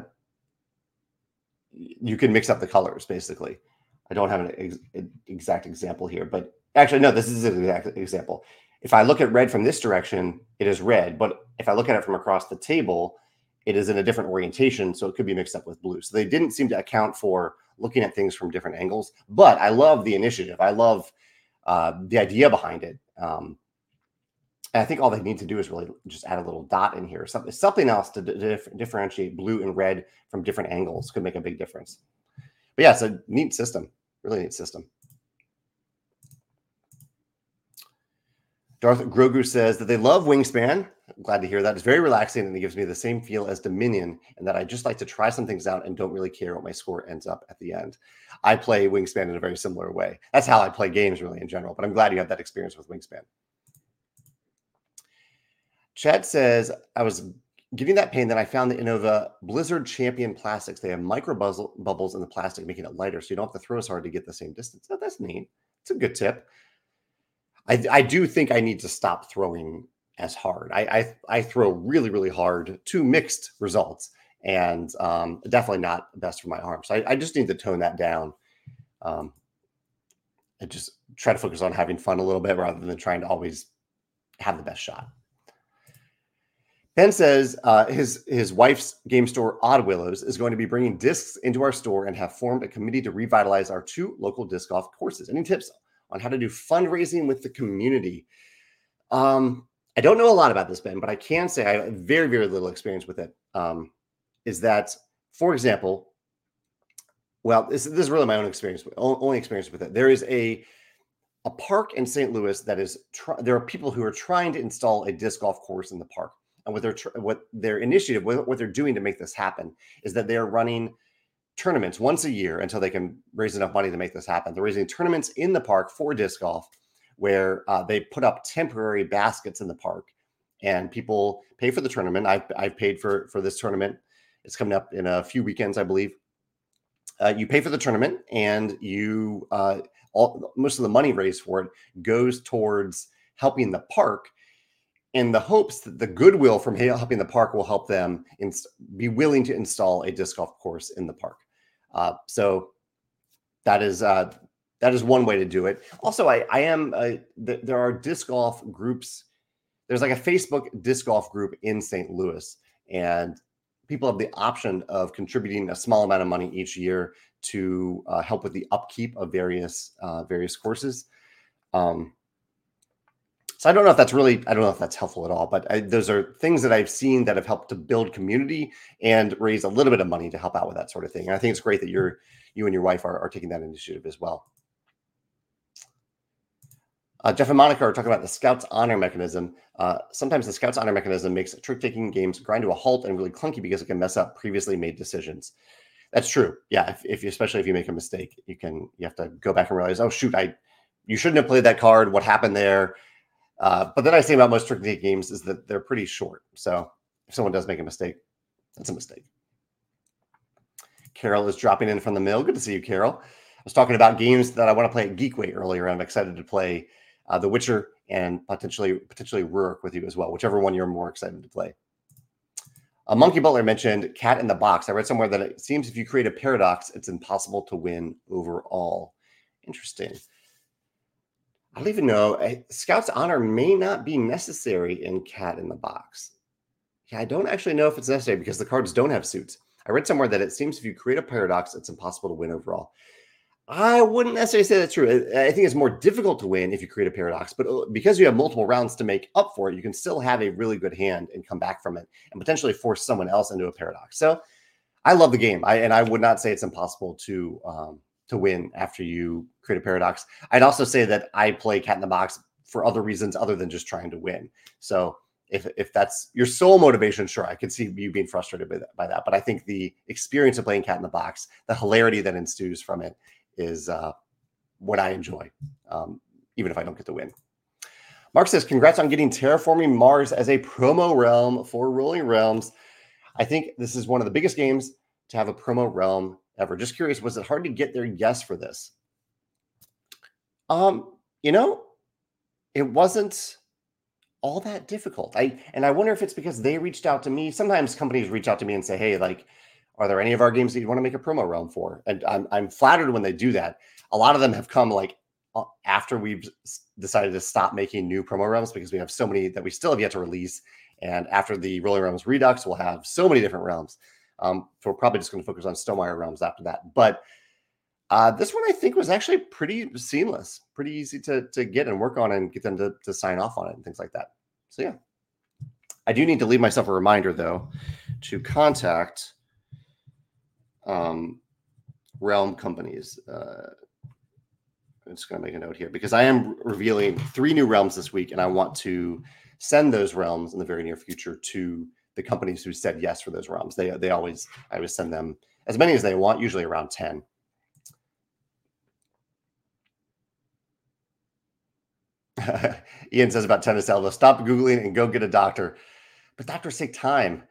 you can mix up the colors. Basically, I don't have an exact example here, but actually, no. This is an exact example. If I look at red from this direction, it is red. But if I look at it from across the table, it is in a different orientation. So it could be mixed up with blue. So they didn't seem to account for looking at things from different angles. But I love the initiative. I love the idea behind it. And I think all they need to do is really just add a little dot in here. Something else to differentiate blue and red from different angles could make a big difference. But yeah, it's a neat system. Really neat system. Darth Grogu says that they love Wingspan. I'm glad to hear that. It's very relaxing and it gives me the same feel as Dominion, and that I just like to try some things out and don't really care what my score ends up at the end. I play Wingspan in a very similar way. That's how I play games really in general, but I'm glad you have that experience with Wingspan. Chad says, I was getting that pain, then I found the Innova Blizzard Champion plastics. They have micro bubbles in the plastic, making it lighter, so you don't have to throw as hard to get the same distance. Oh, that's neat. It's a good tip. I do think I need to stop throwing as hard. I throw really, really hard to mixed results, and definitely not best for my arm. So I just need to tone that down. I just try to focus on having fun a little bit rather than trying to always have the best shot. Ben says his wife's game store, Odd Willows, is going to be bringing discs into our store and have formed a committee to revitalize our 2 local disc golf courses. Any tips on how to do fundraising with the community? I don't know a lot about this, Ben, but I can say I have very, very little experience with it. Is that, for example, well, this is really my own experience, only experience with it. There is a park in St. Louis that is, there are people who are trying to install a disc golf course in the park. And what their initiative, what they're doing to make this happen is that they're running tournaments once a year until they can raise enough money to make this happen. They're raising tournaments in the park for disc golf where they put up temporary baskets in the park and people pay for the tournament. I've paid for this tournament. It's coming up in a few weekends, I believe. You pay for the tournament and you most of the money raised for it goes towards helping the park, in the hopes that the goodwill from helping the park will help them be willing to install a disc golf course in the park. So that is one way to do it. Also, there are disc golf groups. There's like a Facebook disc golf group in St. Louis, and people have the option of contributing a small amount of money each year to help with the upkeep of various courses. So I don't know if that's helpful at all, but those are things that I've seen that have helped to build community and raise a little bit of money to help out with that sort of thing. And I think it's great that you and your wife are taking that initiative as well. Jeff and Monica are talking about the Scouts Honor mechanism. Sometimes the Scouts Honor mechanism makes trick-taking games grind to a halt and really clunky because it can mess up previously made decisions. That's true. Yeah, especially if you make a mistake, you have to go back and realize, oh shoot, you shouldn't have played that card. What happened there? But then I say about most trick-taking games is that they're pretty short. So if someone does make a mistake, that's a mistake. Carol is dropping in from the mill. Good to see you, Carol. I was talking about games that I want to play at Geekway earlier. I'm excited to play The Witcher and potentially Rurik with you as well, whichever one you're more excited to play. Monkey Butler mentioned Cat in the Box. I read somewhere that it seems if you create a paradox, it's impossible to win overall. Interesting. I don't even know. Scout's Honor may not be necessary in Cat in the Box. Yeah, I don't actually know if it's necessary because the cards don't have suits. I read somewhere that it seems if you create a paradox, it's impossible to win overall. I wouldn't necessarily say that's true. I think it's more difficult to win if you create a paradox, but because you have multiple rounds to make up for it, you can still have a really good hand and come back from it and potentially force someone else into a paradox. So I love the game. I would not say it's impossible to win after you create a paradox. I'd also say that I play Cat in the Box for other reasons other than just trying to win. So if that's your sole motivation, sure, I could see you being frustrated by that. But I think the experience of playing Cat in the Box, the hilarity that ensues from it, is what I enjoy, even if I don't get to win. Mark says, congrats on getting Terraforming Mars as a promo realm for Rolling Realms. I think this is one of the biggest games to have a promo realm ever. Just curious, was it hard to get their yes for this? It wasn't all that difficult. I wonder if it's because they reached out to me. Sometimes companies reach out to me and say, hey, like, are there any of our games that you want to make a promo realm for? And I'm flattered when they do that. A lot of them have come like after we've decided to stop making new promo realms because we have so many that we still have yet to release. And after the Rolling Realms Redux, we'll have so many different realms. So we're probably just going to focus on Stonemaier realms after that. But this one I think was actually pretty seamless, pretty easy to get and work on and get them to sign off on it and things like that. So yeah, I do need to leave myself a reminder though to contact realm companies. I'm just going to make a note here because I am revealing 3 new realms this week, and I want to send those realms in the very near future to the companies who said yes for those realms. I always send them as many as they want, usually around 10. Ian says about tennis elbow, stop Googling and go get a doctor. But doctors take time.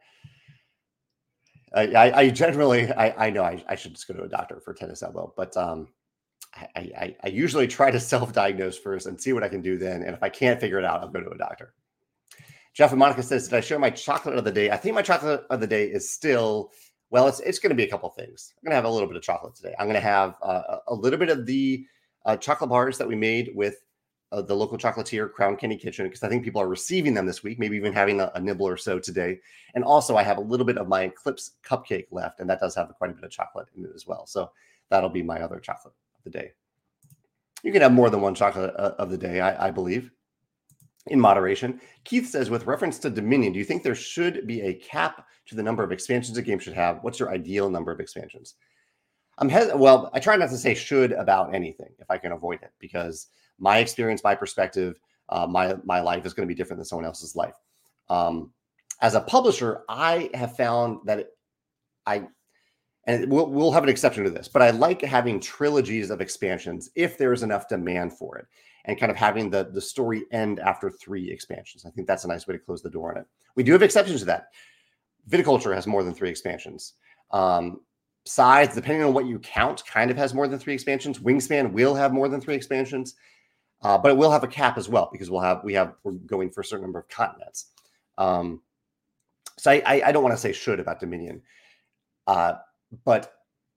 I generally know I should just go to a doctor for tennis elbow, but I usually try to self-diagnose first and see what I can do then. And if I can't figure it out, I'll go to a doctor. Jeff and Monica says, did I share my chocolate of the day? I think my chocolate of the day is still, well, it's going to be a couple things. I'm going to have a little bit of chocolate today. I'm going to have a little bit of the chocolate bars that we made with the local chocolatier, Crown Candy Kitchen, because I think people are receiving them this week, maybe even having a nibble or so today. And also I have a little bit of my Eclipse cupcake left, and that does have quite a bit of chocolate in it as well. So that'll be my other chocolate of the day. You can have more than one chocolate of the day, I believe, in moderation. Keith says, with reference to Dominion, do you think there should be a cap to the number of expansions a game should have? What's your ideal number of expansions? Well, I try not to say should about anything if I can avoid it, because my experience, my perspective, my life is going to be different than someone else's life. As a publisher, I have found that and we'll have an exception to this, but I like having trilogies of expansions if there's enough demand for it, and kind of having the story end after 3 expansions. I think that's a nice way to close the door on it. We do have exceptions to that. Viticulture has more than 3 expansions. Sides, depending on what you count, kind of has more than 3 expansions. Wingspan will have more than 3 expansions, but it will have a cap as well because we're going for a certain number of continents. So I don't want to say should about Dominion, but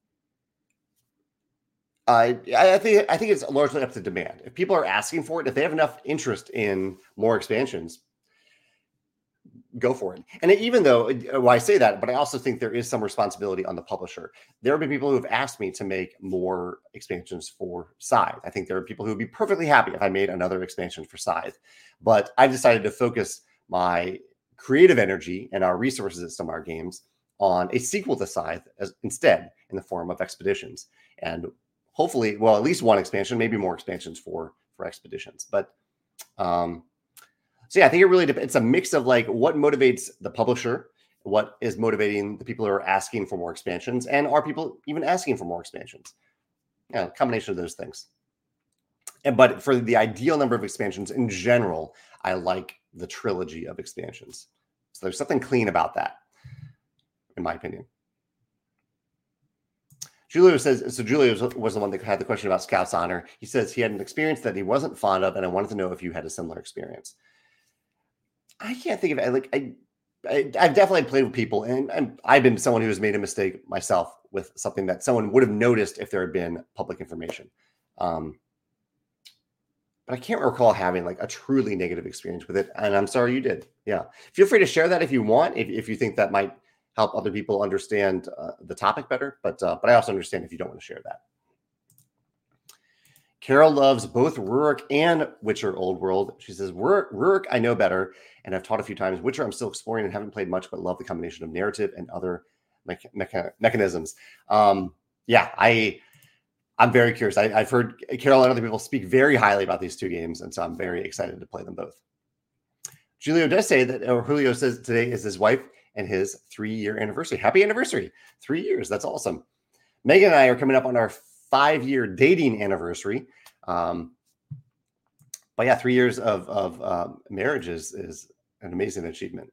I think it's largely up to demand. If people are asking for it, if they have enough interest in more expansions, go for it. And even though, well, I say that, but I also think there is some responsibility on the publisher. There have been people who have asked me to make more expansions for Scythe. I think there are people who would be perfectly happy if I made another expansion for Scythe. But I decided to focus my creative energy and our resources at Stonemaier Games on a sequel to Scythe instead, in the form of Expeditions. And hopefully, well, at least one expansion, maybe more expansions for Expeditions. But so yeah, I think it really depends. It's a mix of like what motivates the publisher, what is motivating the people who are asking for more expansions, and are people even asking for more expansions? Yeah, a combination of those things. But for the ideal number of expansions in general, I like the trilogy of expansions. So there's something clean about that, in my opinion. Julio says, so Julio was the one that had the question about Scout's Honor. He says he had an experience that he wasn't fond of, and I wanted to know if you had a similar experience. I can't think of it. Like I've definitely played with people, and I've been someone who has made a mistake myself with something that someone would have noticed if there had been public information. But I can't recall having like a truly negative experience with it. And I'm sorry you did. Yeah. Feel free to share that if you want, if you think that might help other people understand the topic better. But I also understand if you don't want to share that. Carol loves both Rurik and Witcher Old World. She says, Rurik I know better, and I've taught a few times. Witcher I'm still exploring and haven't played much, but love the combination of narrative and other mechanisms. Yeah, I'm very curious. I've heard Carol and other people speak very highly about these 2 games, and so I'm very excited to play them both. Julio does say that, or Julio says today is his wife and his 3-year anniversary. Happy anniversary. 3 years. That's awesome. Megan and I are coming up on our 5-year dating anniversary. But yeah, 3 years of marriage is an amazing achievement.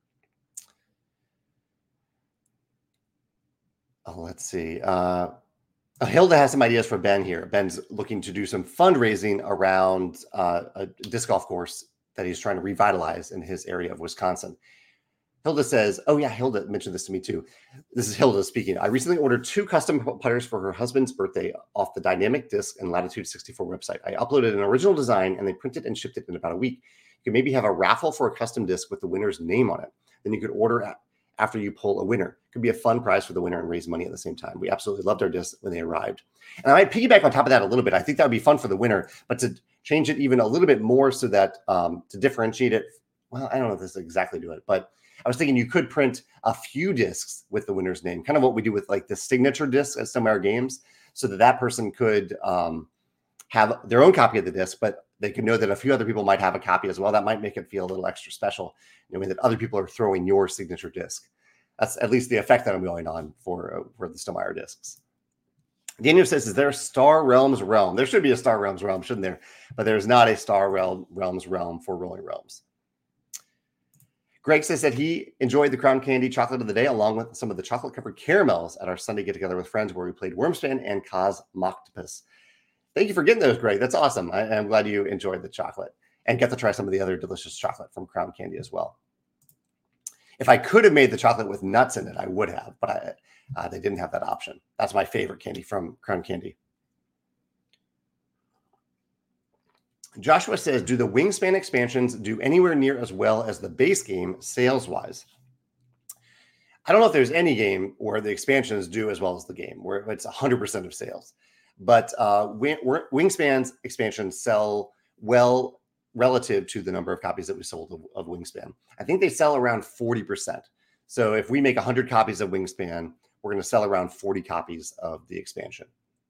Let's see. Hilda has some ideas for Ben here. Ben's looking to do some fundraising around a disc golf course that he's trying to revitalize in his area of Wisconsin. Hilda says, oh yeah, Hilda mentioned this to me too. This is Hilda speaking. I recently ordered 2 custom putters for her husband's birthday off the Dynamic Disc and Latitude 64 website. I uploaded an original design and they printed and shipped it in about a week. You could maybe have a raffle for a custom disc with the winner's name on it. Then you could order after you pull a winner. Could be a fun prize for the winner and raise money at the same time. We absolutely loved our discs when they arrived. And I might piggyback on top of that a little bit. I think that would be fun for the winner, but to change it even a little bit more so that to differentiate it, well, I don't know if this is exactly do it, but I was thinking you could print a few discs with the winner's name, kind of what we do with like the signature disc at some of our games, so that that person could have their own copy of the disc, but they can know that a few other people might have a copy as well. That might make it feel a little extra special, knowing that other people are throwing your signature disc. That's at least the effect that I'm going on for the Stonemaier discs. Daniel says, is there a Star Realms realm? There should be a Star Realms realm, shouldn't there? But there's not a Star Realms realm for Rolling Realms. Greg says that he enjoyed the Crown Candy chocolate of the day, along with some of the chocolate-covered caramels at our Sunday get-together with friends where we played Wormspan and Cosmoctopus. Thank you for getting those, Greg. That's awesome. I'm glad you enjoyed the chocolate and get to try some of the other delicious chocolate from Crown Candy as well. If I could have made the chocolate with nuts in it, I would have, but they didn't have that option. That's my favorite candy from Crown Candy. Joshua says, do the Wingspan expansions do anywhere near as well as the base game sales-wise? I don't know if there's any game where the expansions do as well as the game, where it's 100% of sales. But Wingspan's expansions sell well relative to the number of copies that we sold of Wingspan. I think they sell around 40%. So if we make 100 copies of Wingspan, we're going to sell around 40 copies of the expansion.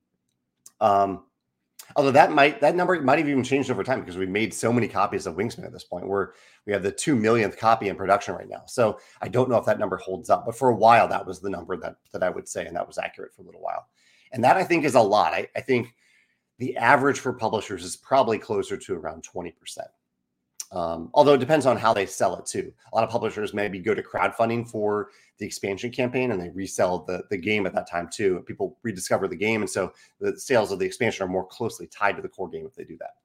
Although that number might have even changed over time because we've made so many copies of Wingspan at this point. We have the 2 millionth copy in production right now. So I don't know if that number holds up, but for a while that was the number that I would say, and that was accurate for a little while. And that I think is a lot. I think the average for publishers is probably closer to around 20%. Although it depends on how they sell it too. A lot of publishers maybe go to crowdfunding for the expansion campaign and they resell the game at that time too. People rediscover the game. And so the sales of the expansion are more closely tied to the core game if they do that.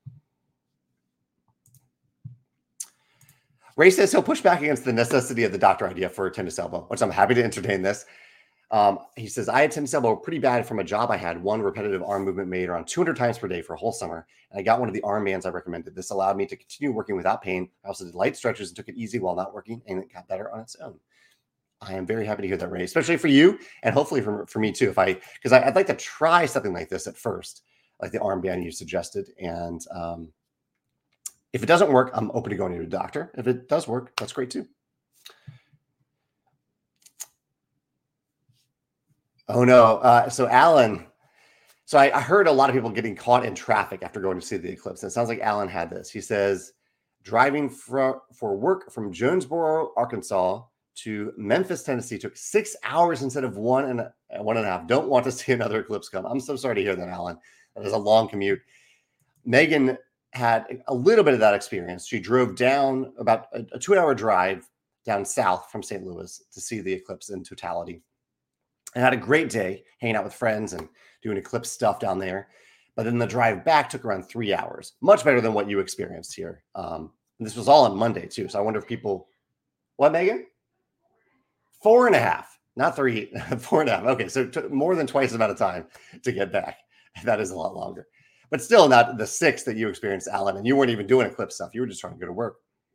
Ray says he'll push back against the necessity of the doctor idea for tennis elbow, which I'm happy to entertain this. He says, I had tennis elbow pretty bad from a job I had. One repetitive arm movement made around 200 times per day for a whole summer. And I got one of the arm bands I recommended. This allowed me to continue working without pain. I also did light stretches and took it easy while not working, and it got better on its own. I am very happy to hear that, Ray, especially for you and hopefully for me too. Because I'd like to try something like this at first, like the arm band you suggested. And if it doesn't work, I'm open to going to a doctor. If it does work, that's great too. Oh no. So Alan, I heard a lot of people getting caught in traffic after going to see the eclipse. And it sounds like Alan had this. He says, driving for work from Jonesboro, Arkansas to Memphis, Tennessee took 6 hours instead of 1.5. Don't want to see another eclipse come. I'm so sorry to hear that, Alan. That is a long commute. Megan had a little bit of that experience. She drove down about a 2-hour drive down south from St. Louis to see the eclipse in totality. And had a great day hanging out with friends and doing eclipse stuff down there. But then the drive back took around 3 hours. Much better than what you experienced here. And this was all on Monday too. So I wonder if people, what, Megan? 4.5, not 3, 4.5. Okay. So it took more than twice the amount of time to get back. That is a lot longer, but still not the 6 that you experienced, Alan. And you weren't even doing eclipse stuff. You were just trying to go to work.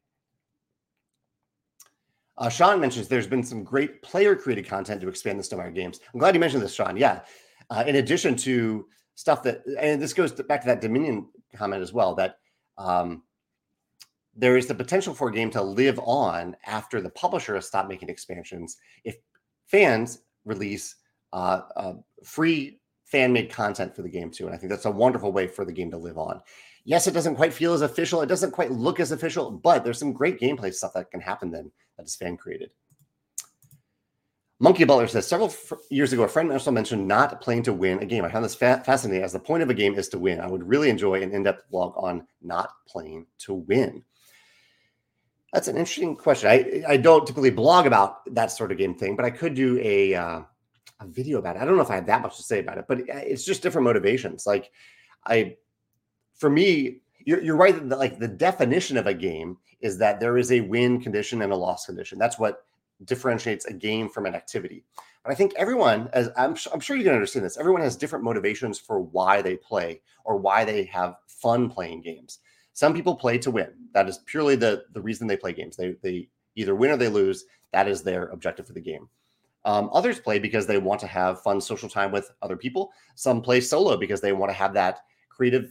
Sean mentions there's been some great player-created content to expand the Stonemaier games. I'm glad you mentioned this, Sean. Yeah. In addition to stuff that, and this goes back to that Dominion comment as well, that there is the potential for a game to live on after the publisher has stopped making expansions if fans release free fan-made content for the game too. And I think that's a wonderful way for the game to live on. Yes, it doesn't quite feel as official. It doesn't quite look as official, but there's some great gameplay stuff that can happen then that is fan created. Monkey Butler says, several years ago, a friend also mentioned not playing to win a game. I found this fascinating, as the point of a game is to win. I would really enjoy an in-depth blog on not playing to win. That's an interesting question. I don't typically blog about that sort of game thing, but I could do a video about it. I don't know if I have that much to say about it, but it's just different motivations. For me, you're right that the definition of a game is that there is a win condition and a loss condition. That's what differentiates a game from an activity. But I think everyone, as I'm sure you can understand this, everyone has different motivations for why they play or why they have fun playing games. Some people play to win. That is purely the reason they play games. They either win or they lose. That is their objective for the game. Others play because they want to have fun social time with other people. Some play solo because they want to have that creative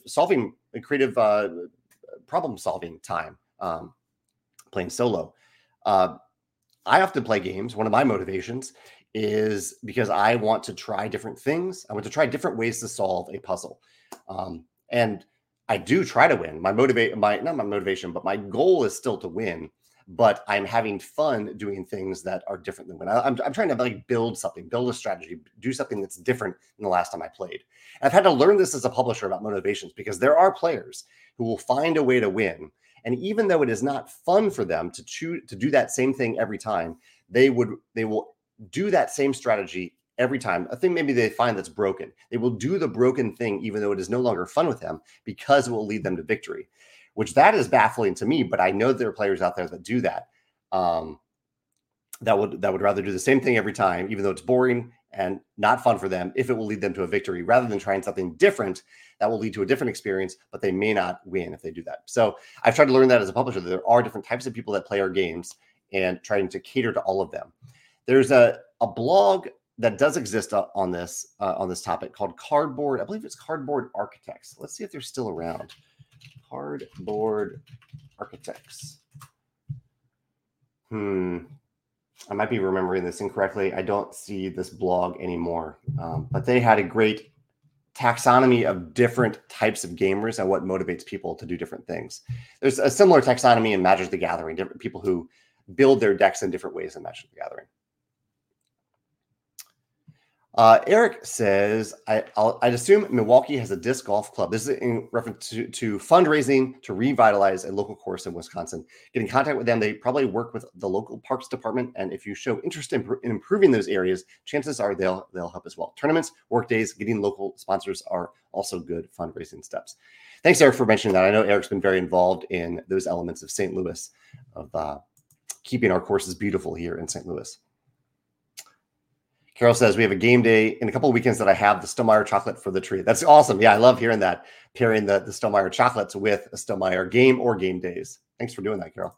problem solving time playing solo. I often play games. One of my motivations is because I want to try different things. I want to try different ways to solve a puzzle. And I do try to win. Not my motivation, but my goal is still to win. But I'm having fun doing things that are different than when I'm trying to like build a strategy, do something that's different than the last time I played. And I've had to learn this as a publisher about motivations because there are players who will find a way to win. And even though it is not fun for them to do that same thing every time, they will do that same strategy every time. A thing maybe they find that's broken. They will do the broken thing even though it is no longer fun with them because it will lead them to victory, which that is baffling to me. But I know there are players out there that do that. That would rather do the same thing every time, even though it's boring and not fun for them, if it will lead them to a victory, rather than trying something different that will lead to a different experience, but they may not win if they do that. So I've tried to learn that as a publisher. There are different types of people that play our games and trying to cater to all of them. There's a blog that does exist on this topic called Cardboard. I believe it's Cardboard Architects. Let's see if they're still around. Cardboard Architects. I might be remembering this incorrectly. I don't see this blog anymore, but they had a great taxonomy of different types of gamers and what motivates people to do different things. There's a similar taxonomy in Magic the Gathering, different people who build their decks in different ways in Magic the Gathering. Eric says, I'd assume Milwaukee has a disc golf club. This is in reference to fundraising to revitalize a local course in Wisconsin. Get in contact with them. They probably work with the local parks department. And if you show interest in improving those areas, chances are they'll help as well. Tournaments, work days, getting local sponsors are also good fundraising steps. Thanks, Eric, for mentioning that. I know Eric's been very involved in those elements of St. Louis, of keeping our courses beautiful here in St. Louis. Carol says, we have a game day in a couple of weekends that I have the Stonemaier chocolate for the tree. That's awesome. Yeah, I love hearing that, pairing the Stonemaier chocolates with a Stonemaier game or game days. Thanks for doing that, Carol.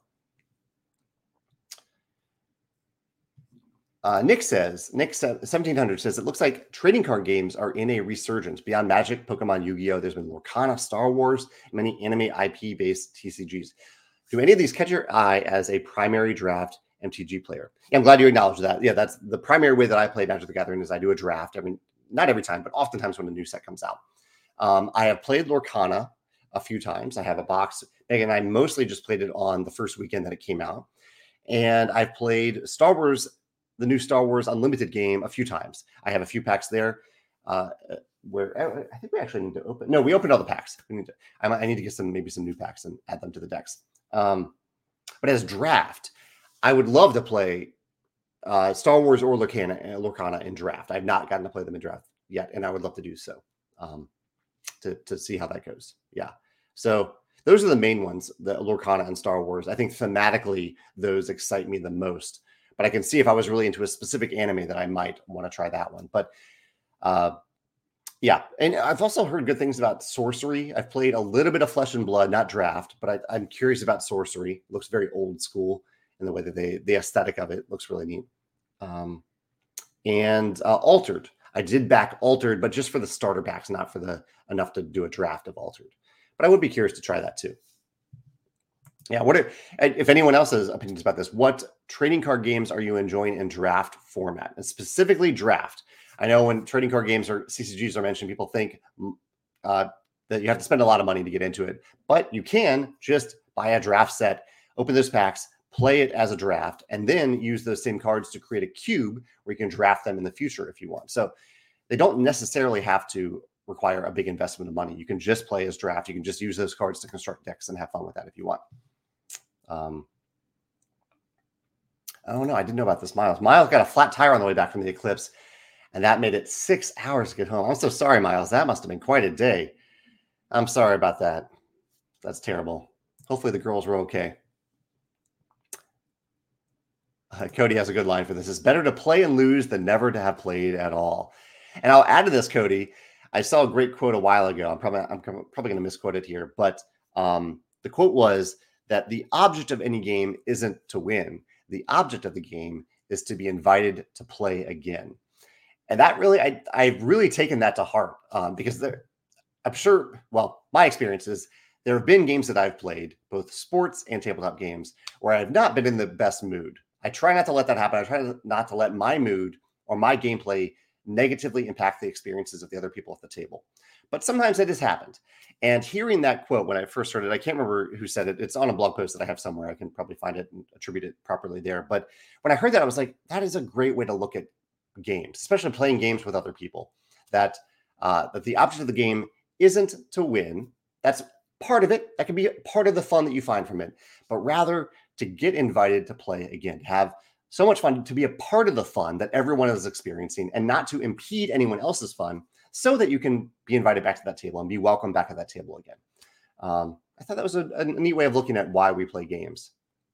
Nick 1700 says, it looks like trading card games are in a resurgence. Beyond Magic, Pokemon, Yu-Gi-Oh! There's been Lorcana, Star Wars, many anime IP-based TCGs. Do any of these catch your eye as a primary draft MTG player? Yeah, I'm glad you acknowledge that. Yeah, that's the primary way that I play Magic the Gathering is I do a draft. I mean, not every time, but oftentimes when a new set comes out. I have played Lorcana a few times. I have a box. Megan and I mostly just played it on the first weekend that it came out. And I've played Star Wars, the new Star Wars Unlimited game a few times. I have a few packs there where I think we actually need to open. No, we opened all the packs. I need to get maybe some new packs and add them to the decks. But as draft, I would love to play Star Wars or Lorcana in draft. I've not gotten to play them in draft yet, and I would love to do so to see how that goes. Yeah. So those are the main ones, the Lorcana and Star Wars. I think thematically, those excite me the most. But I can see if I was really into a specific anime that I might want to try that one. But yeah. And I've also heard good things about Sorcery. I've played a little bit of Flesh and Blood, not draft, but I'm curious about Sorcery. It looks very old school. In the way that the aesthetic of it looks really neat. And Altered. I did back Altered, but just for the starter packs, not for enough to do a draft of Altered. But I would be curious to try that too. Yeah, if anyone else has opinions about this, what trading card games are you enjoying in draft format? And specifically draft. I know when trading card games or CCGs are mentioned, people think that you have to spend a lot of money to get into it. But you can just buy a draft set, open those packs, play it as a draft, and then use those same cards to create a cube where you can draft them in the future if you want. So they don't necessarily have to require a big investment of money. You can just play as draft. You can just use those cards to construct decks and have fun with that if you want. Oh no, I didn't know about this, Miles. Miles got a flat tire on the way back from the eclipse, and that made it 6 hours to get home. I'm so sorry, Miles. That must have been quite a day. I'm sorry about that. That's terrible. Hopefully the girls were okay. Cody has a good line for this. It's better to play and lose than never to have played at all. And I'll add to this, Cody. I saw a great quote a while ago. I'm probably going to misquote it here, but the quote was that the object of any game isn't to win. The object of the game is to be invited to play again. And that really, I've really taken that to heart because I'm sure, well, my experience is there have been games that I've played, both sports and tabletop games, where I've not been in the best mood. I try not to let that happen. I try not to let my mood or my gameplay negatively impact the experiences of the other people at the table. But sometimes it has happened. And hearing that quote when I first heard it, I can't remember who said it. It's on a blog post that I have somewhere. I can probably find it and attribute it properly there. But when I heard that, I was like, that is a great way to look at games, especially playing games with other people, that the object of the game isn't to win. That's part of it. That can be part of the fun that you find from it, but rather to get invited to play again, have so much fun, to be a part of the fun that everyone is experiencing and not to impede anyone else's fun so that you can be invited back to that table and be welcomed back at that table again. I thought that was a neat way of looking at why we play games.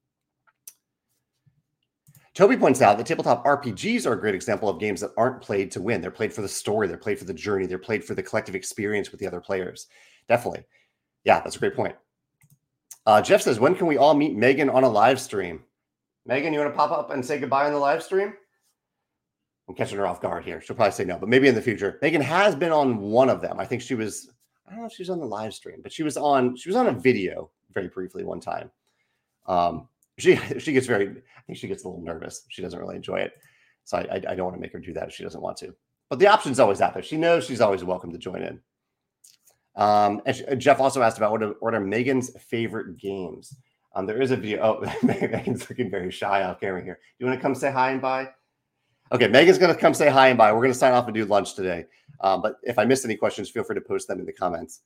Toby points out that tabletop RPGs are a great example of games that aren't played to win. They're played for the story. They're played for the journey. They're played for the collective experience with the other players. Definitely. Yeah, that's a great point. Jeff says, when can we all meet Megan on a live stream? Megan, you want to pop up and say goodbye on the live stream? I'm catching her off guard here. She'll probably say no, but maybe in the future. Megan has been on one of them. I think she was, I don't know if she was on the live stream, but she was on a video very briefly one time. She gets I think she gets a little nervous. She doesn't really enjoy it. So I don't want to make her do that if she doesn't want to. But the option's always out there. She knows she's always welcome to join in. And Jeff also asked about what are Megan's favorite games. There is a video. Oh, Megan's looking very shy off camera here. You want to come say hi and bye? Okay, Megan's going to come say hi and bye. We're going to sign off and do lunch today. But if I missed any questions, feel free to post them in the comments.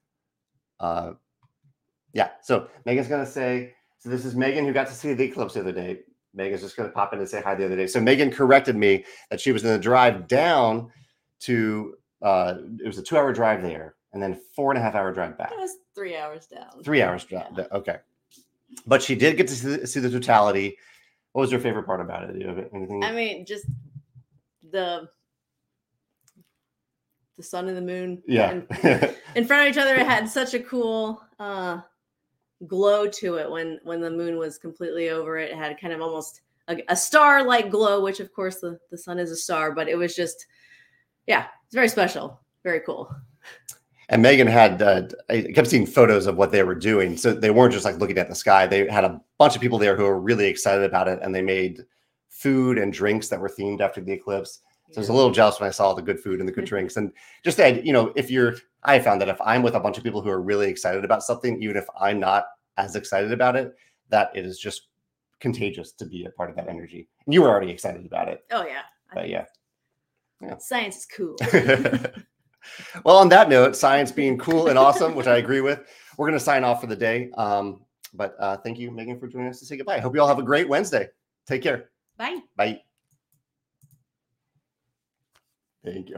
Yeah, so Megan's going to say, so this is Megan who got to see the eclipse the other day. Megan's just going to pop in and say hi the other day. So Megan corrected me that she was going to drive down to, it was a 2-hour drive there and then 4.5-hour drive back. It was 3 hours down. 3 hours drive. Yeah. Okay. But she did get to see the totality. What was your favorite part about it? Do you have anything? I mean, just the sun and the moon. Yeah. In front of each other, it had such a cool glow to it when the moon was completely over it. It had kind of almost a star-like glow, which of course the sun is a star, but it was just, yeah, it's very special. Very cool. And Megan had, I kept seeing photos of what they were doing. So they weren't just like looking at the sky. They had a bunch of people there who were really excited about it. And they made food and drinks that were themed after the eclipse. So I was a little jealous when I saw the good food and the good drinks. And just that, I found that if I'm with a bunch of people who are really excited about something, even if I'm not as excited about it, that it is just contagious to be a part of that energy. And you were already excited about it. Oh, yeah. But yeah. Science is cool. Well, on that note, science being cool and awesome, which I agree with, we're going to sign off for the day. But thank you, Megan, for joining us to say goodbye. I hope you all have a great Wednesday. Take care. Bye. Bye. Thank you.